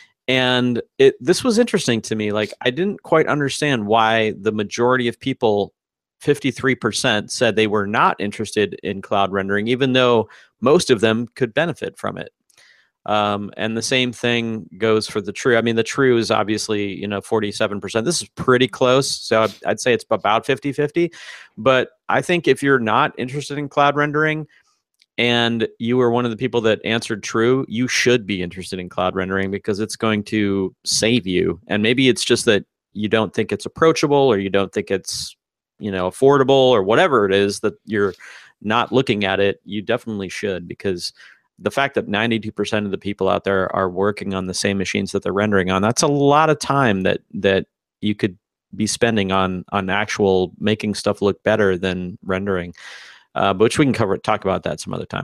S1: And it, this was interesting to me. Like, I didn't quite understand why the majority of people fifty-three percent said they were not interested in cloud rendering, even though most of them could benefit from it. Um, and the same thing goes for the true. I mean, the true is obviously, you know, forty-seven percent. This is pretty close. So I'd, I'd say it's about fifty fifty. But I think if you're not interested in cloud rendering and you were one of the people that answered true, you should be interested in cloud rendering because it's going to save you. And maybe it's just that you don't think it's approachable or you don't think it's, you know, affordable or whatever it is that you're not looking at it. You definitely should, because the fact that ninety-two percent of the people out there are working on the same machines that they're rendering on, that's a lot of time that that you could be spending on on actual making stuff look better than rendering, uh, which we can cover talk about that some other time.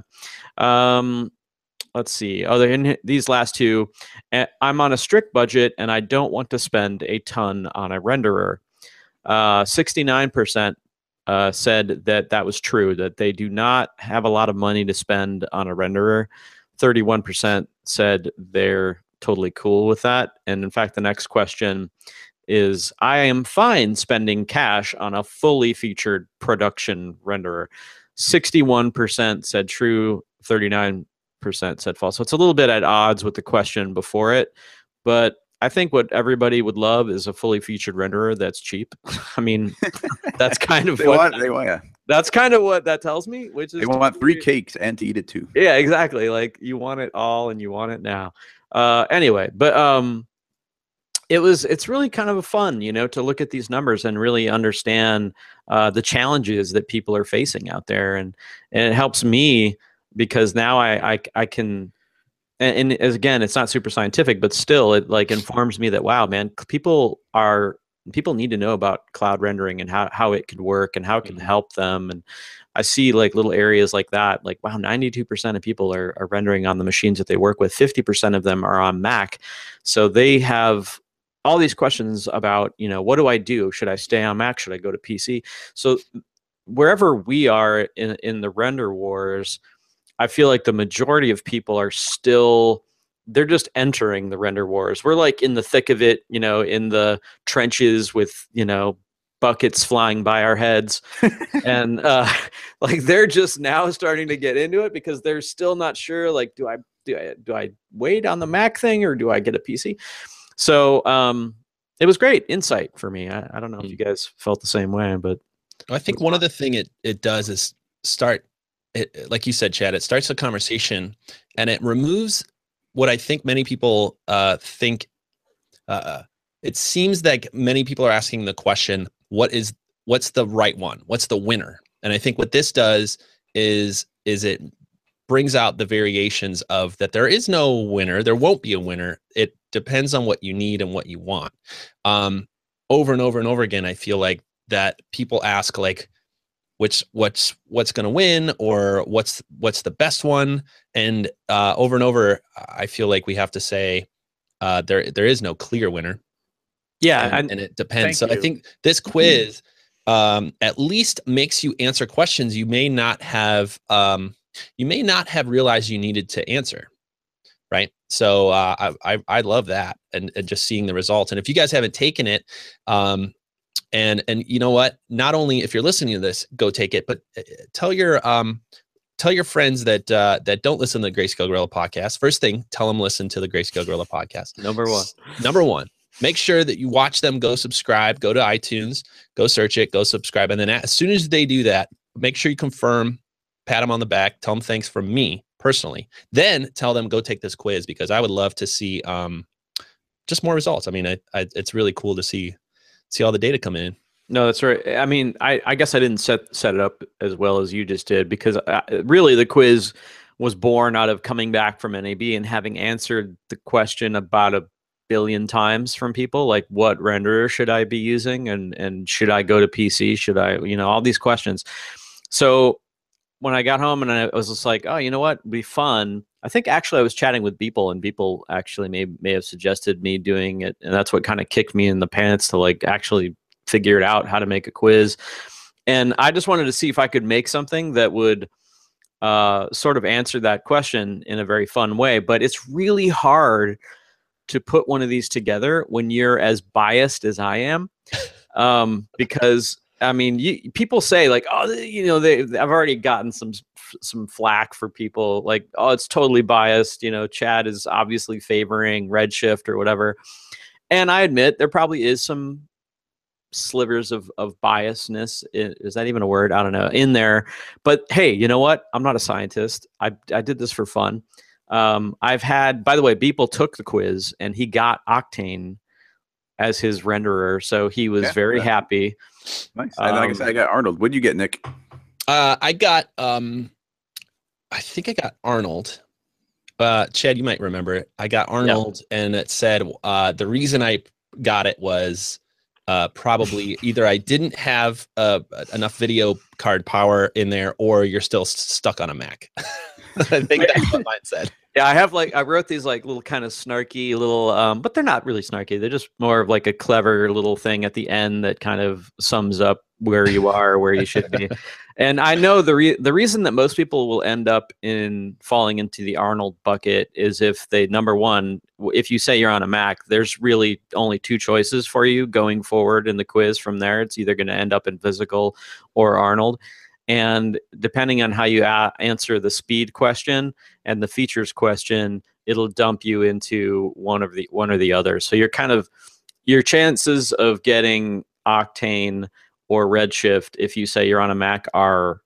S1: Um, let's see. Other in these last two, I'm on a strict budget and I don't want to spend a ton on a renderer. Uh, sixty-nine percent Uh, said that that was true, that they do not have a lot of money to spend on a renderer. thirty-one percent said they're totally cool with that. And in fact, the next question is, I am fine spending cash on a fully featured production renderer. sixty-one percent said true, thirty-nine percent said false. So it's a little bit at odds with the question before it, but I think what everybody would love is a fully featured renderer that's cheap. I mean, that's kind of
S2: they
S1: what
S2: want, they want, yeah.
S1: that's kind of what that tells me, which is
S2: they want three cakes and to eat it too.
S1: Yeah, exactly. Like you want it all and you want it now. Uh, anyway, but um, it was it's really kind of fun, you know, to look at these numbers and really understand uh, the challenges that people are facing out there, and and it helps me because now I I, I can. And, and as again, it's not super scientific, but still, it like informs me that wow, man, people are people need to know about cloud rendering and how how it could work and how it can
S3: Mm-hmm.
S1: help them. And I see like little areas like that, like wow, ninety-two percent of people are are rendering on the machines that they work with. fifty percent of them are on Mac, so they have all these questions about, you know, what do I do? Should I stay on Mac? Should I go to P C? So wherever we are in in the render wars, I feel like the majority of people are still, they're just entering the render wars. We're like in the thick of it, you know, in the trenches with, you know, buckets flying by our heads. and uh, like they're just now starting to get into it because they're still not sure, like, do I, do I, do I wait on the Mac thing or do I get a P C? So um, it was great insight for me. I, I don't know if you guys felt the same way, but
S3: I think one of the thing it, it does is start, it, like you said, Chad, it starts a conversation and it removes what I think many people uh, think. Uh, it seems like many people are asking the question, what is, what's the right one? What's the winner? And I think what this does is, is it brings out the variations of that there is no winner. There won't be a winner. It depends on what you need and what you want. Um, over and over and over again, I feel like that people ask like, which what's what's going to win, or what's what's the best one, and uh, over and over, I feel like we have to say uh, there there is no clear winner.
S1: yeah,
S3: and,
S1: and,
S3: and it depends.
S1: thank
S3: So
S1: you.
S3: I think this quiz um, at least makes you answer questions you may not have um, you may not have realized you needed to answer. Right. So uh, I, I I love that, and, and just seeing the results. And if you guys haven't taken it, um, And and you know what? Not only if you're listening to this, go take it, but tell your um tell your friends that uh, that don't listen to the Grayscale Gorilla podcast. First thing, tell them listen to the Grayscale Gorilla podcast.
S1: number one.
S3: Number one, make sure that you watch them. Go subscribe. Go to iTunes. Go search it. Go subscribe. And then as soon as they do that, make sure you confirm. Pat them on the back. Tell them thanks from me personally. Then tell them go take this quiz, because I would love to see um just more results. I mean, I, I it's really cool to see. see all the data come in.
S1: No, that's right. I mean, I, I guess I didn't set set it up as well as you just did, because uh, really the quiz was born out of coming back from N A B and having answered the question about a billion times from people, like what renderer should I be using, and and should I go to P C? Should I, you know, all these questions. So when I got home and I was just like, oh, you know what, it'd be fun. I think actually I was chatting with Beeple, and Beeple actually may may have suggested me doing it, and that's what kind of kicked me in the pants to like actually figure it out how to make a quiz. And I just wanted to see if I could make something that would uh, sort of answer that question in a very fun way. But it's really hard to put one of these together when you're as biased as I am, um, because I mean, you, people say like, oh, you know, they I've already gotten some some flack for people like, oh, it's totally biased. You know, Chad is obviously favoring Redshift or whatever. And I admit there probably is some slivers of of biasness. Is that even a word? I don't know, in there. But hey, you know what? I'm not a scientist. I I did this for fun. Um, I've had, by the way, Beeple took the quiz and he got Octane as his renderer, so he was yeah, very yeah. happy.
S2: Nice. Um, and like I said, I got Arnold. What did you get, Nick?
S3: Uh, I got, um, I think I got Arnold. Uh, Chad, you might remember it. I got Arnold, yeah. and it said uh, the reason I got it was uh, probably either I didn't have uh, enough video card power in there, or you're still st- stuck on a Mac. I think that's what mine said.
S1: Yeah, I have like I wrote these like little kind of snarky little, um, but they're not really snarky. They're just more of like a clever little thing at the end that kind of sums up where you are, where you should be. And I know the re- the reason that most people will end up in falling into the Arnold bucket is if they, number one, if you say you're on a Mac, there's really only two choices for you going forward in the quiz from there. It's either going to end up in Physical or Arnold. And depending on how you a- answer the speed question and the features question, it'll dump you into one of the one or the other. So you're kind of your chances of getting Octane or Redshift, if you say you're on a Mac, are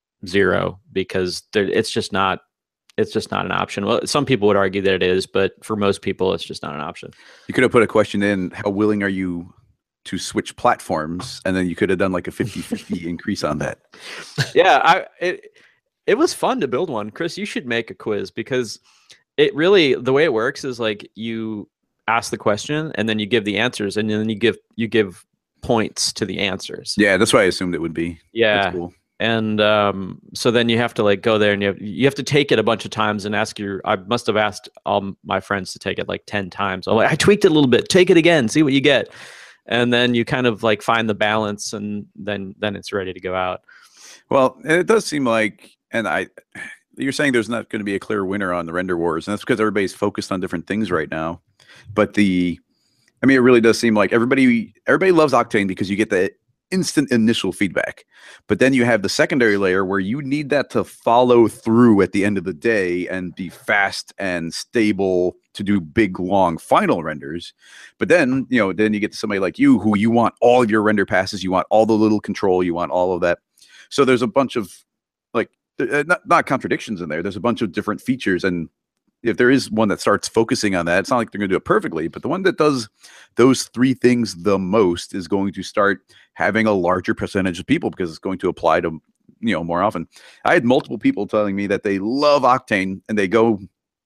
S1: zero because it's just not it's just not an option. Well, some people would argue that it is, but for most people, it's just not an option.
S2: You could have put a question in: how willing are you to switch platforms? And then you could have done like a fifty-fifty increase on that.
S1: Yeah, I it it was fun to build one. Chris, you should make a quiz because it really, the way it works is like you ask the question and then you give the answers and then you give you give points to the answers.
S2: Yeah, that's what I assumed it would be.
S1: Yeah.
S2: That's cool.
S1: And um, so then you have to like go there and you have, you have to take it a bunch of times and ask your, I must have asked all my friends to take it like ten times. I'm like, I tweaked it a little bit, take it again, see what you get. And then you kind of like find the balance and then, then it's ready to go out.
S2: Well, it does seem like, and I, you're saying there's not going to be a clear winner on the render wars. And that's because everybody's focused on different things right now. But the, I mean, it really does seem like everybody, everybody loves Octane because you get the instant initial feedback. But then you have the secondary layer where you need that to follow through at the end of the day and be fast and stable to do big, long final renders. But then, you know, then you get to somebody like you who you want all of your render passes, you want all the little control, you want all of that. So there's a bunch of like, uh, not, not contradictions in there. There's a bunch of different features. And if there is one that starts focusing on that, it's not like they're going to do it perfectly, but the one that does those three things the most is going to start having a larger percentage of people because it's going to apply to, you know, more often. I had multiple people telling me that they love Octane and they go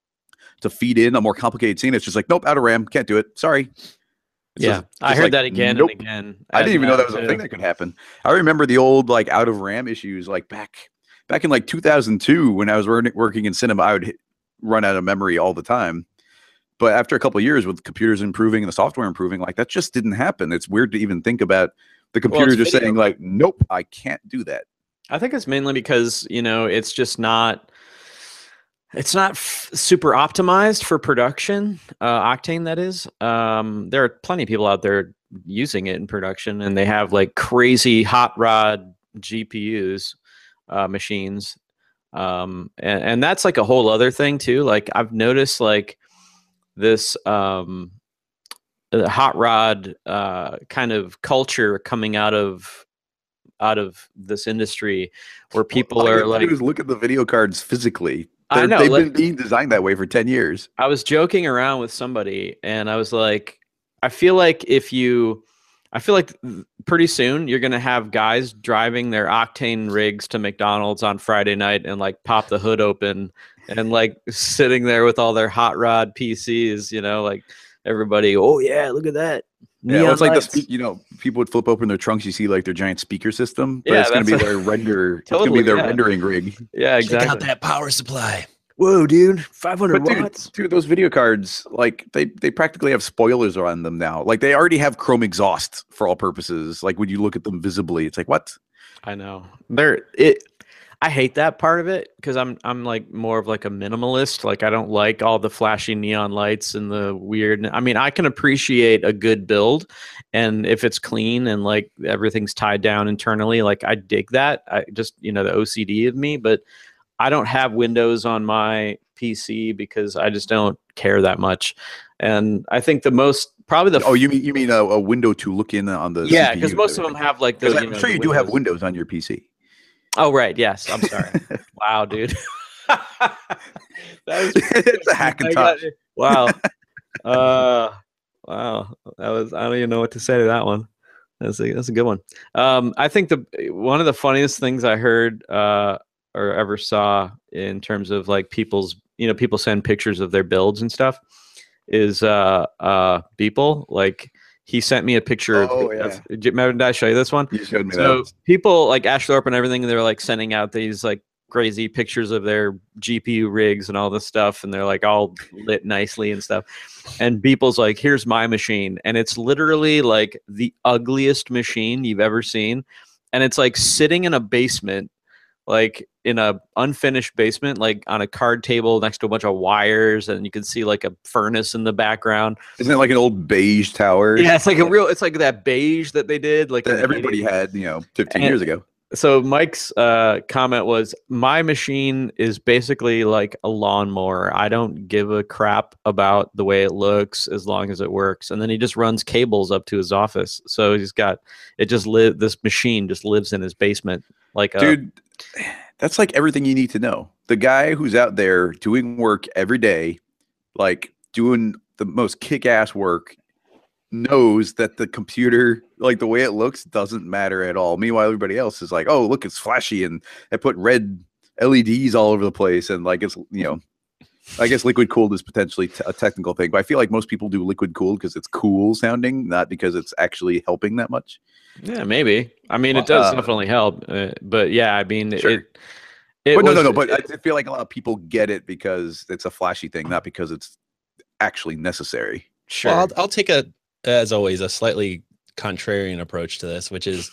S2: to feed in a more complicated scene. It's just like, nope, out of RAM, can't do it. Sorry. It's
S1: yeah,
S2: just,
S1: I heard
S2: like,
S1: that again
S2: nope.
S1: and again.
S2: I didn't even know that was a thing that could happen. I remember the old like out of RAM issues, like back back in like two thousand two when I was working in cinema, I would hit, run out of memory all the time. But after a couple of years with computers improving and the software improving, like that just didn't happen. It's weird to even think about the computer well, just video. saying like, nope, I can't do that.
S1: I think it's mainly because, you know, it's just not, it's not f- super optimized for production, uh, Octane, that is. Um, there are plenty of people out there using it in production and they have like crazy hot rod G P Us, uh, machines. Um, and, and that's like a whole other thing too. Like I've noticed like this, um, hot rod, uh, kind of culture coming out of, out of this industry where people
S2: well,
S1: are like,
S2: look at the video cards physically.
S1: They're, I know
S2: they've
S1: like,
S2: been being designed that way for ten years.
S1: I was joking around with somebody and I was like, I feel like if you, I feel like pretty soon you're going to have guys driving their Octane rigs to McDonald's on Friday night and like pop the hood open and like sitting there with all their hot rod P Cs, you know, like everybody, oh yeah, look at that.
S2: Yeah, well, it's like the, you know, people would flip open their trunks. You see like their giant speaker system, but
S1: yeah,
S2: it's going to be
S1: a,
S2: their render.
S1: Totally,
S2: it's going to be their
S1: yeah.
S2: rendering rig.
S1: Yeah, exactly.
S3: Check out that power supply.
S1: Whoa, dude, five hundred
S2: but
S1: watts.
S2: Dude, dude, those video cards, like they, they practically have spoilers on them now. Like they already have chrome exhaust for all purposes. Like when you look at them visibly, it's like, what?
S1: I know. There it I hate that part of it because I'm I'm like more of like a minimalist. Like I don't like all the flashy neon lights and the weird. I mean, I can appreciate a good build, and if it's clean and like everything's tied down internally, like I dig that. I just, you know, the O C D of me, but I don't have Windows on my P C because I just don't care that much. And I think the most probably the
S2: Oh, you mean you mean a, a window to look in on the
S1: yeah,
S2: C P U
S1: because
S2: and
S1: most of them
S2: everything.
S1: have like the.
S2: 'Cause
S1: You
S2: I'm
S1: know,
S2: sure
S1: the
S2: you do have
S1: Windows.
S2: Windows on your P C.
S1: Oh right, yes. I'm sorry. Wow, dude. that was
S2: It's a
S1: I
S2: Hackintosh.
S1: got- wow. Uh, wow. That was. I don't even know what to say to that one. That's a that's a good one. Um, I think the one of the funniest things I heard uh, or ever saw in terms of like people's, you know, people send pictures of their builds and stuff is uh uh Beeple. Like he sent me a picture of,
S2: Oh, yeah.
S1: of remember, did I show you this one?
S2: You showed me
S1: So
S2: that.
S1: people like Ashthorpe and everything, they're like sending out these like crazy pictures of their G P U rigs and all this stuff, and they're like all lit nicely and stuff. And Beeple's like, here's my machine. And it's literally like the ugliest machine you've ever seen. And it's like sitting in a basement, like in a unfinished basement, like on a card table next to a bunch of wires, and you can see like a furnace in the background.
S2: Isn't it like an old beige tower?
S1: Yeah, it's like a real, it's like that beige that they did, like in
S2: that
S1: the
S2: everybody
S1: eighties.
S2: had, you know, fifteen
S1: And-
S2: years ago.
S1: So Mike's uh, comment was, my machine is basically like a lawnmower. I don't give a crap about the way it looks as long as it works. And then he just runs cables up to his office. So he's got, it just live, this machine just lives in his basement. Like a,
S2: Dude, that's like everything you need to know. The guy who's out there doing work every day, like doing the most kick-ass work, knows that the computer, like the way it looks, doesn't matter at all. Meanwhile, everybody else is like, oh, look, it's flashy, and I put red L E Ds all over the place, and like it's, you know, I guess liquid cooled is potentially t- a technical thing, but I feel like most people do liquid cooled because it's cool sounding, not because it's actually helping that much.
S1: yeah, maybe. I mean,
S2: Well,
S1: it does
S2: uh,
S1: definitely help. Uh, but yeah, I mean,
S2: Sure.
S1: it, it
S2: But no,
S1: was,
S2: no, no. But
S1: it-
S2: I feel like a lot of people get it because it's a flashy thing, not because it's actually necessary.
S1: sure.
S3: Well, I'll, I'll take a, as always, a slightly contrarian approach to this, which is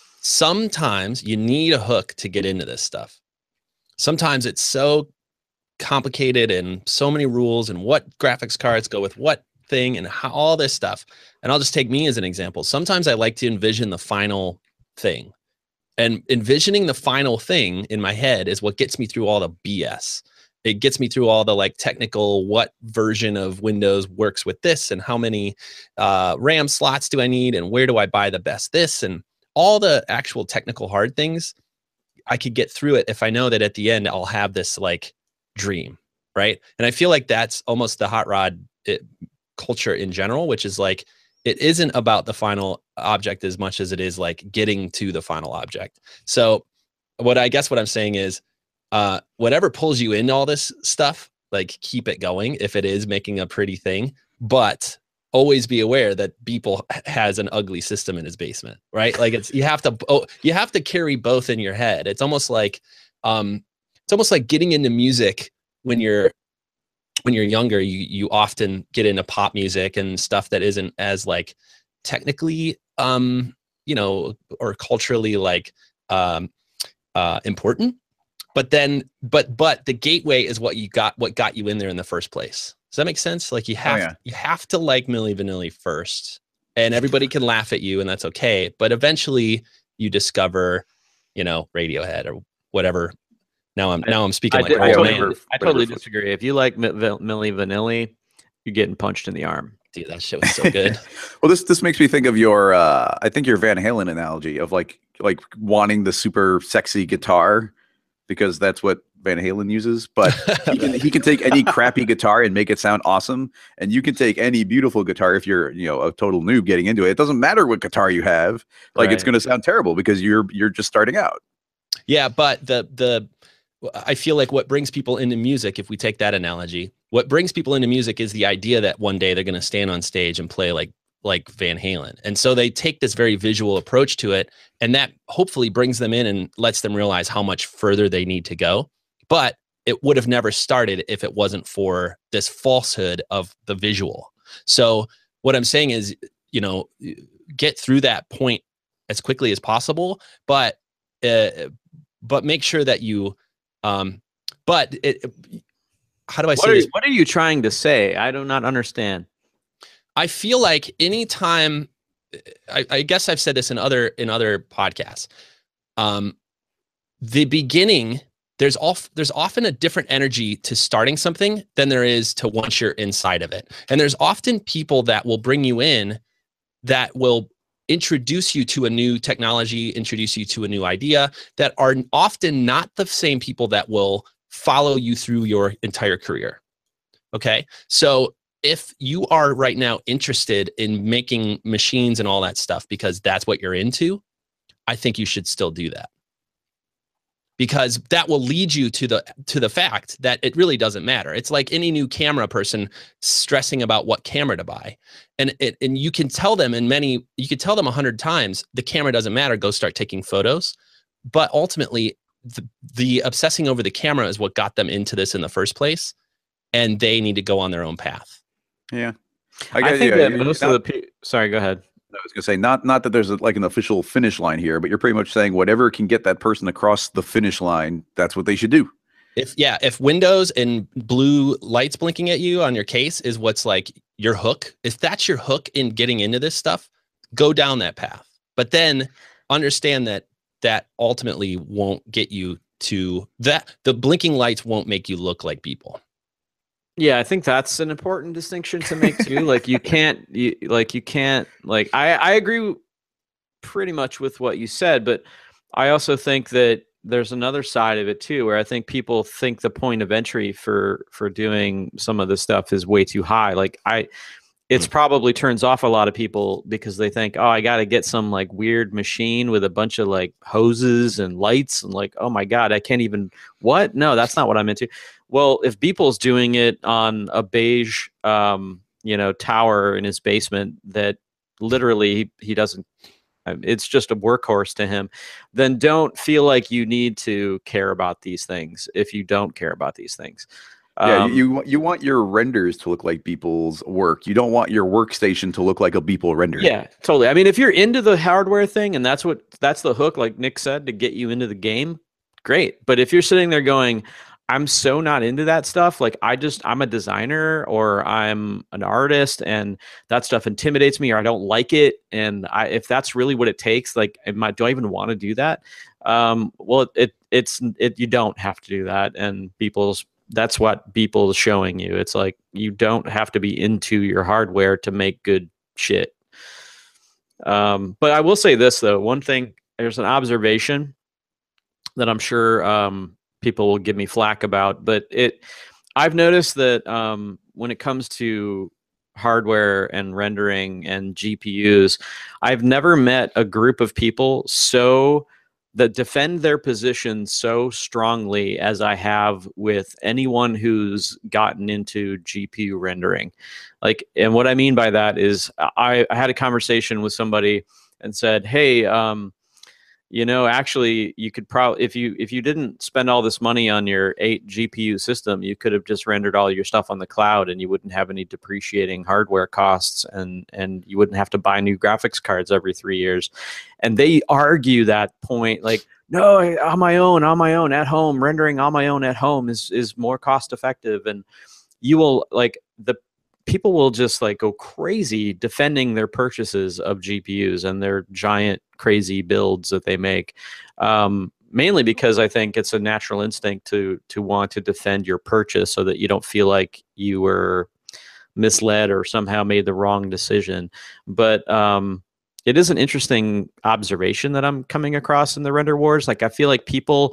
S3: sometimes you need a hook to get into this stuff. Sometimes it's so complicated and so many rules and what graphics cards go with what thing and how, all this stuff. And I'll just take me as an example. Sometimes I like to envision the final thing, and envisioning the final thing in my head is what gets me through all the B S. It gets me through all the like technical, what version of Windows works with this, and how many uh, RAM slots do I need, and where do I buy the best this, and all the actual technical hard things. I could get through it if I know that at the end I'll have this like dream, right? And I feel like that's almost the hot rod it, culture in general, which is like, it isn't about the final object as much as it is like getting to the final object. So what I guess what I'm saying is, uh, whatever pulls you into all this stuff, like keep it going if it is making a pretty thing, but always be aware that Beeple has an ugly system in his basement, right? Like it's, you have to, oh, you have to carry both in your head. It's almost like, um, it's almost like getting into music when you're, when you're younger, you, you often get into pop music and stuff that isn't as like technically, um, you know, or culturally like, um, uh, important. But then, but but the gateway is what you got, what got you in there in the first place. Does that make sense? Like you have,
S2: yeah.
S3: you have to like Milli Vanilli first, and everybody can laugh at you, and that's okay. But eventually, you discover, you know, Radiohead or whatever. Now I'm now I'm speaking
S1: I,
S3: like
S1: did,
S3: an
S1: I
S3: old
S1: totally,
S3: man.
S2: whatever-
S1: I totally
S2: whatever.
S1: disagree. If you like Mi- Vi- Milli Vanilli, you're getting punched in the arm.
S3: Dude, that shit was so good.
S2: Well, this this makes me think of your, uh, I think your Van Halen analogy of like like wanting the super sexy guitar because that's what Van Halen uses. But he can he can take any crappy guitar and make it sound awesome, and you can take any beautiful guitar if you're, you know, a total noob getting into it. It doesn't matter what guitar you have, like it's
S1: Right.
S2: going to sound terrible because you're you're just starting out.
S3: Yeah, but the the I feel like what brings people into music, if we take that analogy, what brings people into music is the idea that one day they're going to stand on stage and play like like Van Halen. And so they take this very visual approach to it, and that hopefully brings them in and lets them realize how much further they need to go. But it would have never started if it wasn't for this falsehood of the visual. So what I'm saying is, you know, get through that point as quickly as possible, but uh, but make sure that you, um, but it, how do I
S1: What
S3: say
S1: are,
S3: this?
S1: what are you trying to say? I do not understand.
S3: I feel like anytime, I, I guess I've said this in other in other podcasts. Um, the beginning, there's off there's often a different energy to starting something than there is to once you're inside of it. And there's often people that will bring you in that will introduce you to a new technology, introduce you to a new idea, that are often not the same people that will follow you through your entire career. Okay. So if you are right now interested in making machines and all that stuff because that's what you're into, I think you should still do that. Because that will lead you to the to the fact that it really doesn't matter. It's like any new camera person stressing about what camera to buy. And it and you can tell them in many, you could tell them a hundred times, the camera doesn't matter, go start taking photos. But ultimately, the, the obsessing over the camera is what got them into this in the first place. And they need to go on their own path.
S2: Yeah.
S1: I,
S2: guess,
S1: think
S2: yeah,
S1: that most
S2: not,
S1: of the people, sorry, go ahead.
S2: I was going to say, not not that there's a, like an official finish line here, but you're pretty much saying whatever can get that person across the finish line, that's what they should do.
S3: If yeah, if windows and blue lights blinking at you on your case is what's like your hook, if that's your hook in getting into this stuff, go down that path. But then understand that that ultimately won't get you to that. The blinking lights won't make you look like people.
S1: Yeah, I think that's an important distinction to make too. Like you can't, you, like you can't, like I, I agree pretty much with what you said, but I also think that there's another side of it too, where I think people think the point of entry for for doing some of this stuff is way too high. Like I, it's probably turns off a lot of people because they think, oh, I got to get some like weird machine with a bunch of like hoses and lights and like, oh my God, I can't even, what? No, that's not what I'm into. Well, if Beeple's doing it on a beige, um, you know, tower in his basement that literally he, he doesn't, it's just a workhorse to him, then don't feel like you need to care about these things if you don't care about these things.
S2: Yeah,
S1: Um,
S2: you, you you want your renders to look like Beeple's work. You don't want your workstation to look like a Beeple render.
S1: Yeah, totally. I mean, if you're into the hardware thing and that's what that's the hook, like Nick said, to get you into the game, great. But if you're sitting there going, I'm so not into that stuff. Like I just, I'm a designer or I'm an artist and that stuff intimidates me or I don't like it. And I, if that's really what it takes, like, am I, do I even want to do that? Um, well, it, it's, it, you don't have to do that. And people's, that's what Beeple is showing you. It's like, you don't have to be into your hardware to make good shit. Um, but I will say this though, one thing, there's an observation that I'm sure, um, people will give me flack about, but it, I've noticed that um, when it comes to hardware and rendering and G P Us, I've never met a group of people so that defend their position so strongly as I have with anyone who's gotten into G P U rendering. Like, and what I mean by that is I, I had a conversation with somebody and said, hey, um, you know, actually, you could probably, if you if you didn't spend all this money on your eight G P U system, you could have just rendered all your stuff on the cloud, and you wouldn't have any depreciating hardware costs, and and you wouldn't have to buy new graphics cards every three years. And they argue that point, like, no, on my own, on my own, at home, rendering on my own at home is is more cost effective, and you will like the. People will just like go crazy defending their purchases of G P Us and their giant crazy builds that they make, um, mainly because I think it's a natural instinct to to want to defend your purchase so that you don't feel like you were misled or somehow made the wrong decision. But um, it is an interesting observation that I'm coming across in the render wars. Like I feel like people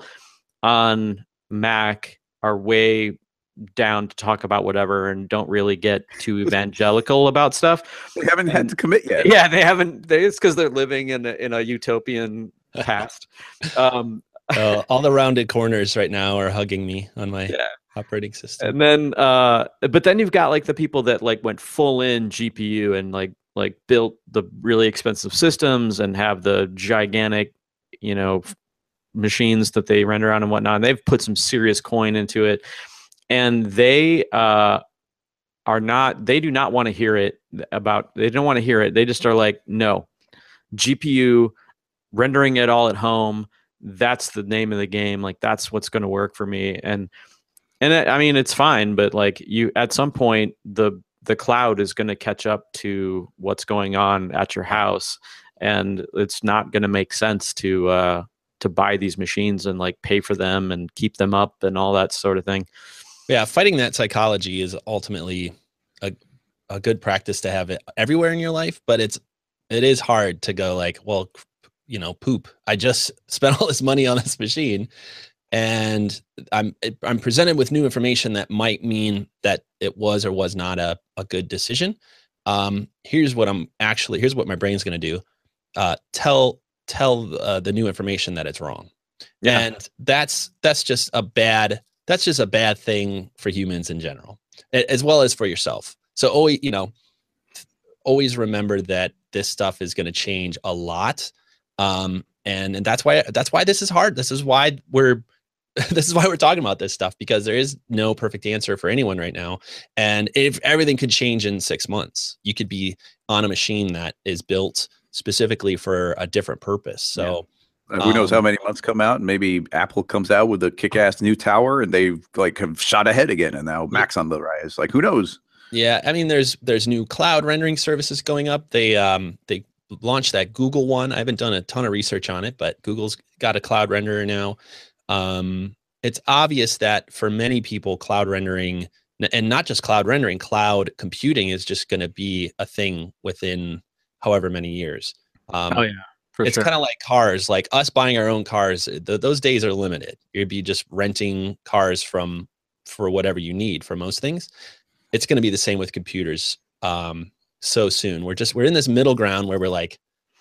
S1: on Mac are way down to talk about whatever and don't really get too evangelical about stuff.
S2: They haven't
S1: and,
S2: had to commit yet.
S1: Yeah, they haven't. They, it's because they're living in a, in a utopian past. Um,
S3: uh, all the rounded corners right now are hugging me on my
S1: yeah.
S3: operating system.
S1: And then, uh, but then you've got like the people that like went full in G P U and like like built the really expensive systems and have the gigantic, you know, machines that they render on and whatnot. And they've put some serious coin into it. And they uh, are not, they do not want to hear it about, they don't want to hear it. They just are like, no, G P U, rendering it all at home, that's the name of the game. Like that's what's going to work for me. And and it, I mean, it's fine, but like you, at some point, the the cloud is going to catch up to what's going on at your house, and it's not going to make sense to uh, to buy these machines and like pay for them and keep them up and all that sort of thing.
S3: Yeah, fighting that psychology is ultimately a a good practice to have it everywhere in your life, but it's it is hard to go like, well, you know, poop. I just spent all this money on this machine, and I'm I'm presented with new information that might mean that it was or was not a a good decision. Um, here's what I'm actually here's what my brain's going to do. Uh, tell tell uh, the new information that it's wrong. Yeah. And that's that's just a bad that's just a bad thing for humans in general, as well as for yourself. So always, you know, always remember that this stuff is going to change a lot. Um, and, and that's why, that's why this is hard. This is why we're, this is why we're talking about this stuff, because there is no perfect answer for anyone right now. And if everything could change in six months, you could be on a machine that is built specifically for a different purpose. So
S2: yeah. Who knows
S3: um,
S2: how many months come out, and maybe Apple comes out with a kick-ass new tower and they like have shot ahead again, and now Mac's on the rise. Like, who knows?
S3: Yeah, I mean, there's there's new cloud rendering services going up. They um they launched that Google one. I haven't done a ton of research on it, but Google's got a cloud renderer now. Um, it's obvious that for many people, cloud rendering, and not just cloud rendering, cloud computing is just going to be a thing within however many years. Um,
S1: oh yeah. For
S3: it's
S1: sure.
S3: kind of like cars, like us buying our own cars. Th- those days are limited. You'd be just renting cars from for whatever you need for most things. It's going to be the same with computers um, so soon. We're just we're in this middle ground where we're like,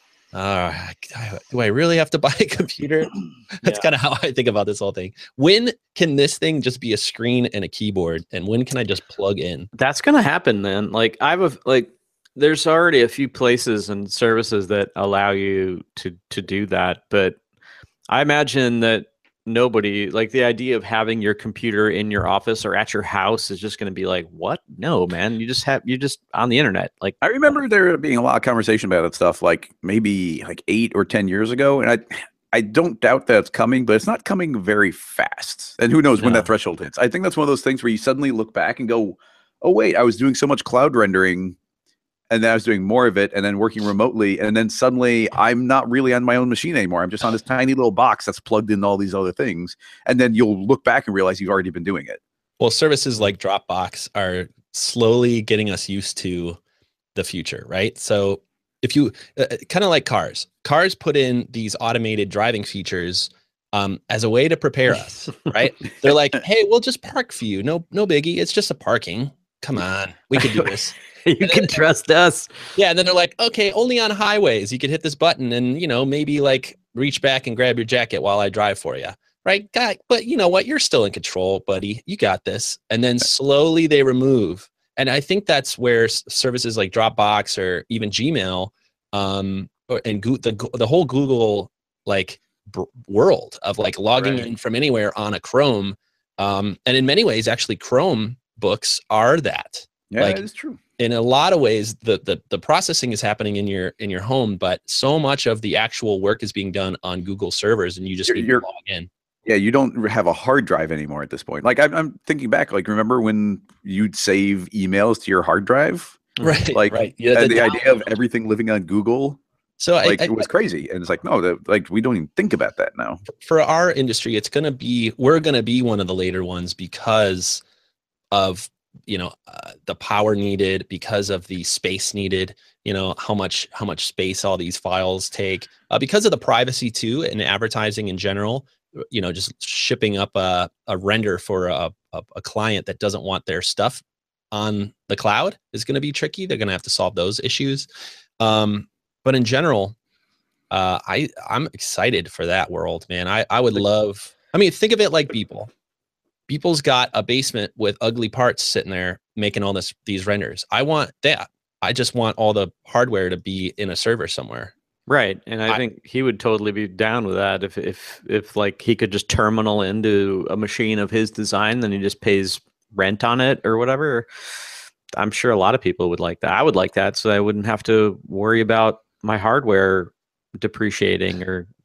S3: uh, do I really have to buy a computer? That's
S1: Yeah.
S3: kind of how I think about this whole thing. When can this thing just be a screen and a keyboard, and when can I just plug in?
S1: That's gonna happen then. Like I have a like. There's already a few places and services that allow you to to do that, but I imagine that nobody, like the idea of having your computer in your office or at your house is just going to be like, what? No, man, you just have you just on the internet. Like
S2: I remember there being a lot of conversation about that stuff, like maybe like eight or ten years ago, and I I don't doubt that it's coming, but it's not coming very fast. And who knows when
S1: No.
S2: that threshold hits? I think that's one of those things where you suddenly look back and go, oh wait, I was doing so much cloud rendering, and then I was doing more of it, and then working remotely, and then suddenly I'm not really on my own machine anymore. I'm just on this tiny little box that's plugged in all these other things, and then you'll look back and realize you've already been doing it.
S3: Well, services like Dropbox are slowly getting us used to the future, right? So if you uh, kind of like cars, cars put in these automated driving features um, as a way to prepare us, right? They're like, hey, we'll just park for you. No, no biggie. It's just a parking. Come on, we could do this.
S1: you
S3: then-
S1: can trust us.
S3: Yeah, and then they're like, okay, only on highways you could hit this button and, you know, maybe like reach back and grab your jacket while I drive for you, right? Guy, but you know what? You're still in control, buddy. You got this. And then slowly they remove. And I think that's where s- services like Dropbox or even Gmail um, or, and go- the the whole Google like br- world of like logging
S1: Right.
S3: in from anywhere on a Chrome. Um, and in many ways, actually, Chrome books are that.
S2: Yeah,
S3: Like,
S2: it's true.
S3: in a lot of ways, the, the the processing is happening in your in your home, but so much of the actual work is being done on Google servers, and you just
S2: You're-
S3: need
S2: you're-
S3: to log in.
S2: Yeah, you don't have a hard drive anymore at this point. Like I'm, I'm thinking back, like remember when you'd save emails to your hard drive?
S3: Right,
S2: Like
S3: right. Yeah,
S2: and
S3: the
S2: the idea of
S3: download.
S2: everything living on Google,
S3: So I,
S2: like
S3: I,
S2: it was crazy. And it's like, no, that, like we don't even think about that now.
S3: for our industry, it's going to be we're going to be one of the later ones because of you know uh, the power needed, because of the space needed. You know how much how much space all these files take, uh, because of the privacy too, and advertising in general. You know, just shipping up a, a render for a, a, a client that doesn't want their stuff on the cloud is going to be tricky. They're going to have to solve those issues. Um, but in general, uh, I I'm excited for that world, man. I I would love. I mean, think of it like Beeple. Beeple's got a basement with ugly parts sitting there making all this these renders. I want that. I just want all the hardware to be in a server somewhere.
S1: Right. And I,
S3: I-
S1: think he would totally be down with that if if if like he could just terminal into a machine of his design, then he just pays rent on it or whatever. I'm sure a lot of people would like that. I would like that, so I wouldn't have to worry about my hardware depreciating or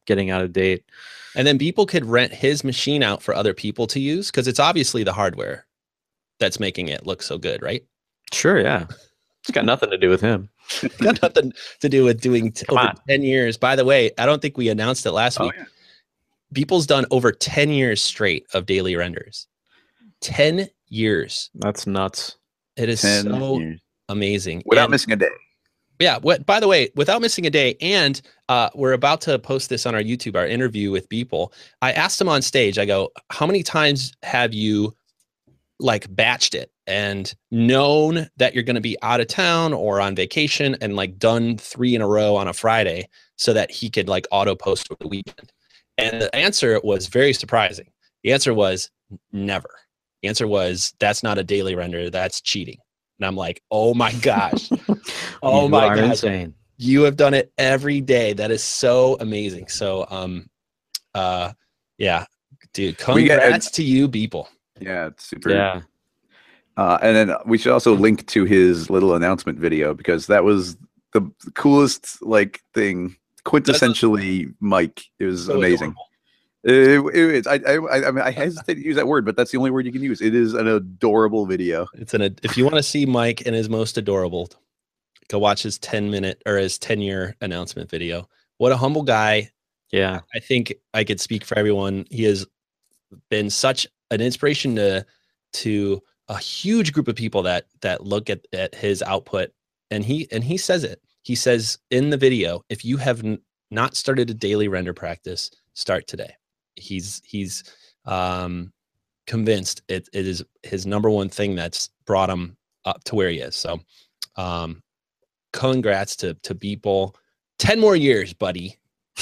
S1: getting out of date.
S3: And then people could rent his machine out for other people to use because it's obviously the hardware that's making it look so good, right?
S1: Sure, yeah. It's got nothing to do with him.
S3: Got nothing to do with doing t- over
S1: on.
S3: ten years. By the way, I don't think we announced it last
S2: Oh,
S3: week.
S2: yeah.
S3: Beeple's done over ten years straight of daily renders. ten years.
S1: That's nuts.
S3: It is
S2: ten
S3: so
S2: years.
S3: amazing.
S2: Without
S3: And-
S2: missing a day.
S3: Yeah. What? By the way, without missing a day, and uh, we're about to post this on our YouTube, our interview with Beeple. I asked him on stage. I go, "How many times have you like batched it and known that you're going to be out of town or on vacation and like done three in a row on a Friday so that he could like auto post over the weekend?" And the answer was very surprising. The answer was never. The answer was that's not a daily render. That's cheating. And I'm like, oh my gosh. Oh
S1: You
S3: my
S1: are
S3: gosh.
S1: insane.
S3: You have done it every day. That is so amazing. So, um, uh, yeah, dude,
S2: We get-
S3: congrats to you, Beeple.
S2: Yeah, it's super.
S1: Yeah.
S2: Uh, and then we should also link to his little announcement video because that was the coolest like thing, quintessentially Mike. It was
S3: So
S2: amazing. It, it, it's- I, I, I mean, I hesitate to use that word, but that's the only word you can use. It is an adorable video.
S3: It's an if you want to see Mike in his most adorable, go watch his ten minute or his ten year announcement video. What a humble guy.
S1: Yeah.
S3: I think I could speak for everyone. He has been such an inspiration to to a huge group of people that that look at, at his output. And he and he says it. He says in the video, if you have n- not started a daily render practice, start today. He's he's um, convinced it, it is his number one thing that's brought him up to where he is. So um, congrats to to Beeple. ten more years, buddy.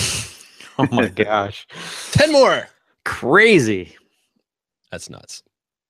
S1: Oh my gosh.
S3: ten more.
S1: Crazy.
S3: That's nuts.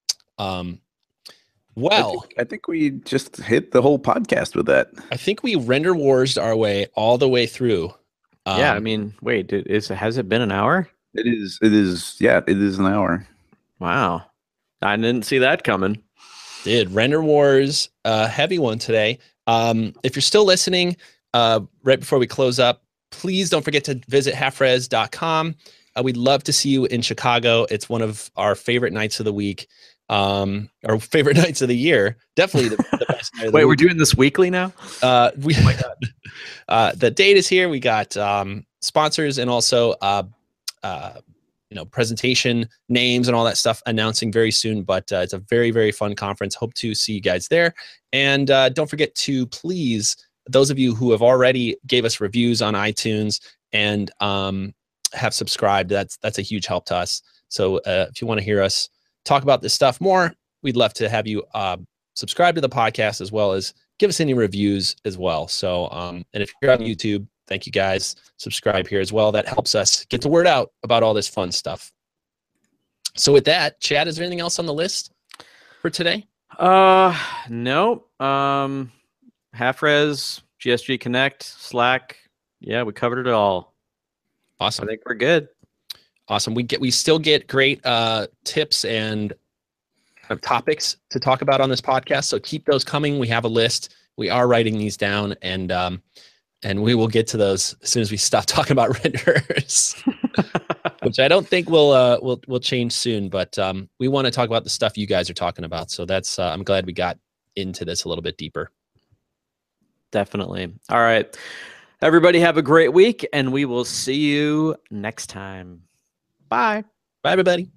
S3: Um,
S2: I
S3: well,
S2: think, I think we just hit the whole podcast with that.
S3: I think we render wars our way all the way through.
S1: yeah, I
S3: Um,
S1: mean, wait, did, is has it been an hour?
S2: It is. It is. Yeah, it is an hour.
S1: Wow. I didn't see that coming.
S3: did render wars, uh, heavy one today. Um, if you're still listening, uh, right before we close up, please don't forget to visit half res dot com. Uh, we'd love to see you in Chicago. It's one of our favorite nights of the week, um, our favorite nights of the year. Definitely the, the best night of the
S1: Wait,
S3: week.
S1: we're doing this weekly now?
S3: Uh, we, uh, the date is here. We got um, sponsors and also uh, uh, you know presentation names and all that stuff announcing very soon. But uh, it's a very very fun conference. Hope to see you guys there. And uh, don't forget to please those of you who have already gave us reviews on iTunes and um, have subscribed. That's that's a huge help to us. So uh, if you want to hear us talk about this stuff more, we'd love to have you uh, subscribe to the podcast as well as give us any reviews as well. So, um, and if you're on YouTube, thank you guys. Subscribe here as well. That helps us get the word out about all this fun stuff. So with that, Chad, is there anything else on the list for today?
S1: Uh, nope. Um, Half Res, G S G Connect, Slack. Yeah, we covered it all. I
S3: Awesome.
S1: think we're good.
S3: Awesome. We get, we still get great uh, tips and uh, topics to talk about on this podcast. So keep those coming. We have a list. We are writing these down, and um, and we will get to those as soon as we stop talking about renders, which I don't think will uh, will will change soon. But um, we want to talk about the stuff you guys are talking about. So that's uh, I'm glad we got into this a little bit deeper.
S1: Definitely. All right. Everybody have a great week, and we will see you next time. Bye.
S3: Bye, everybody.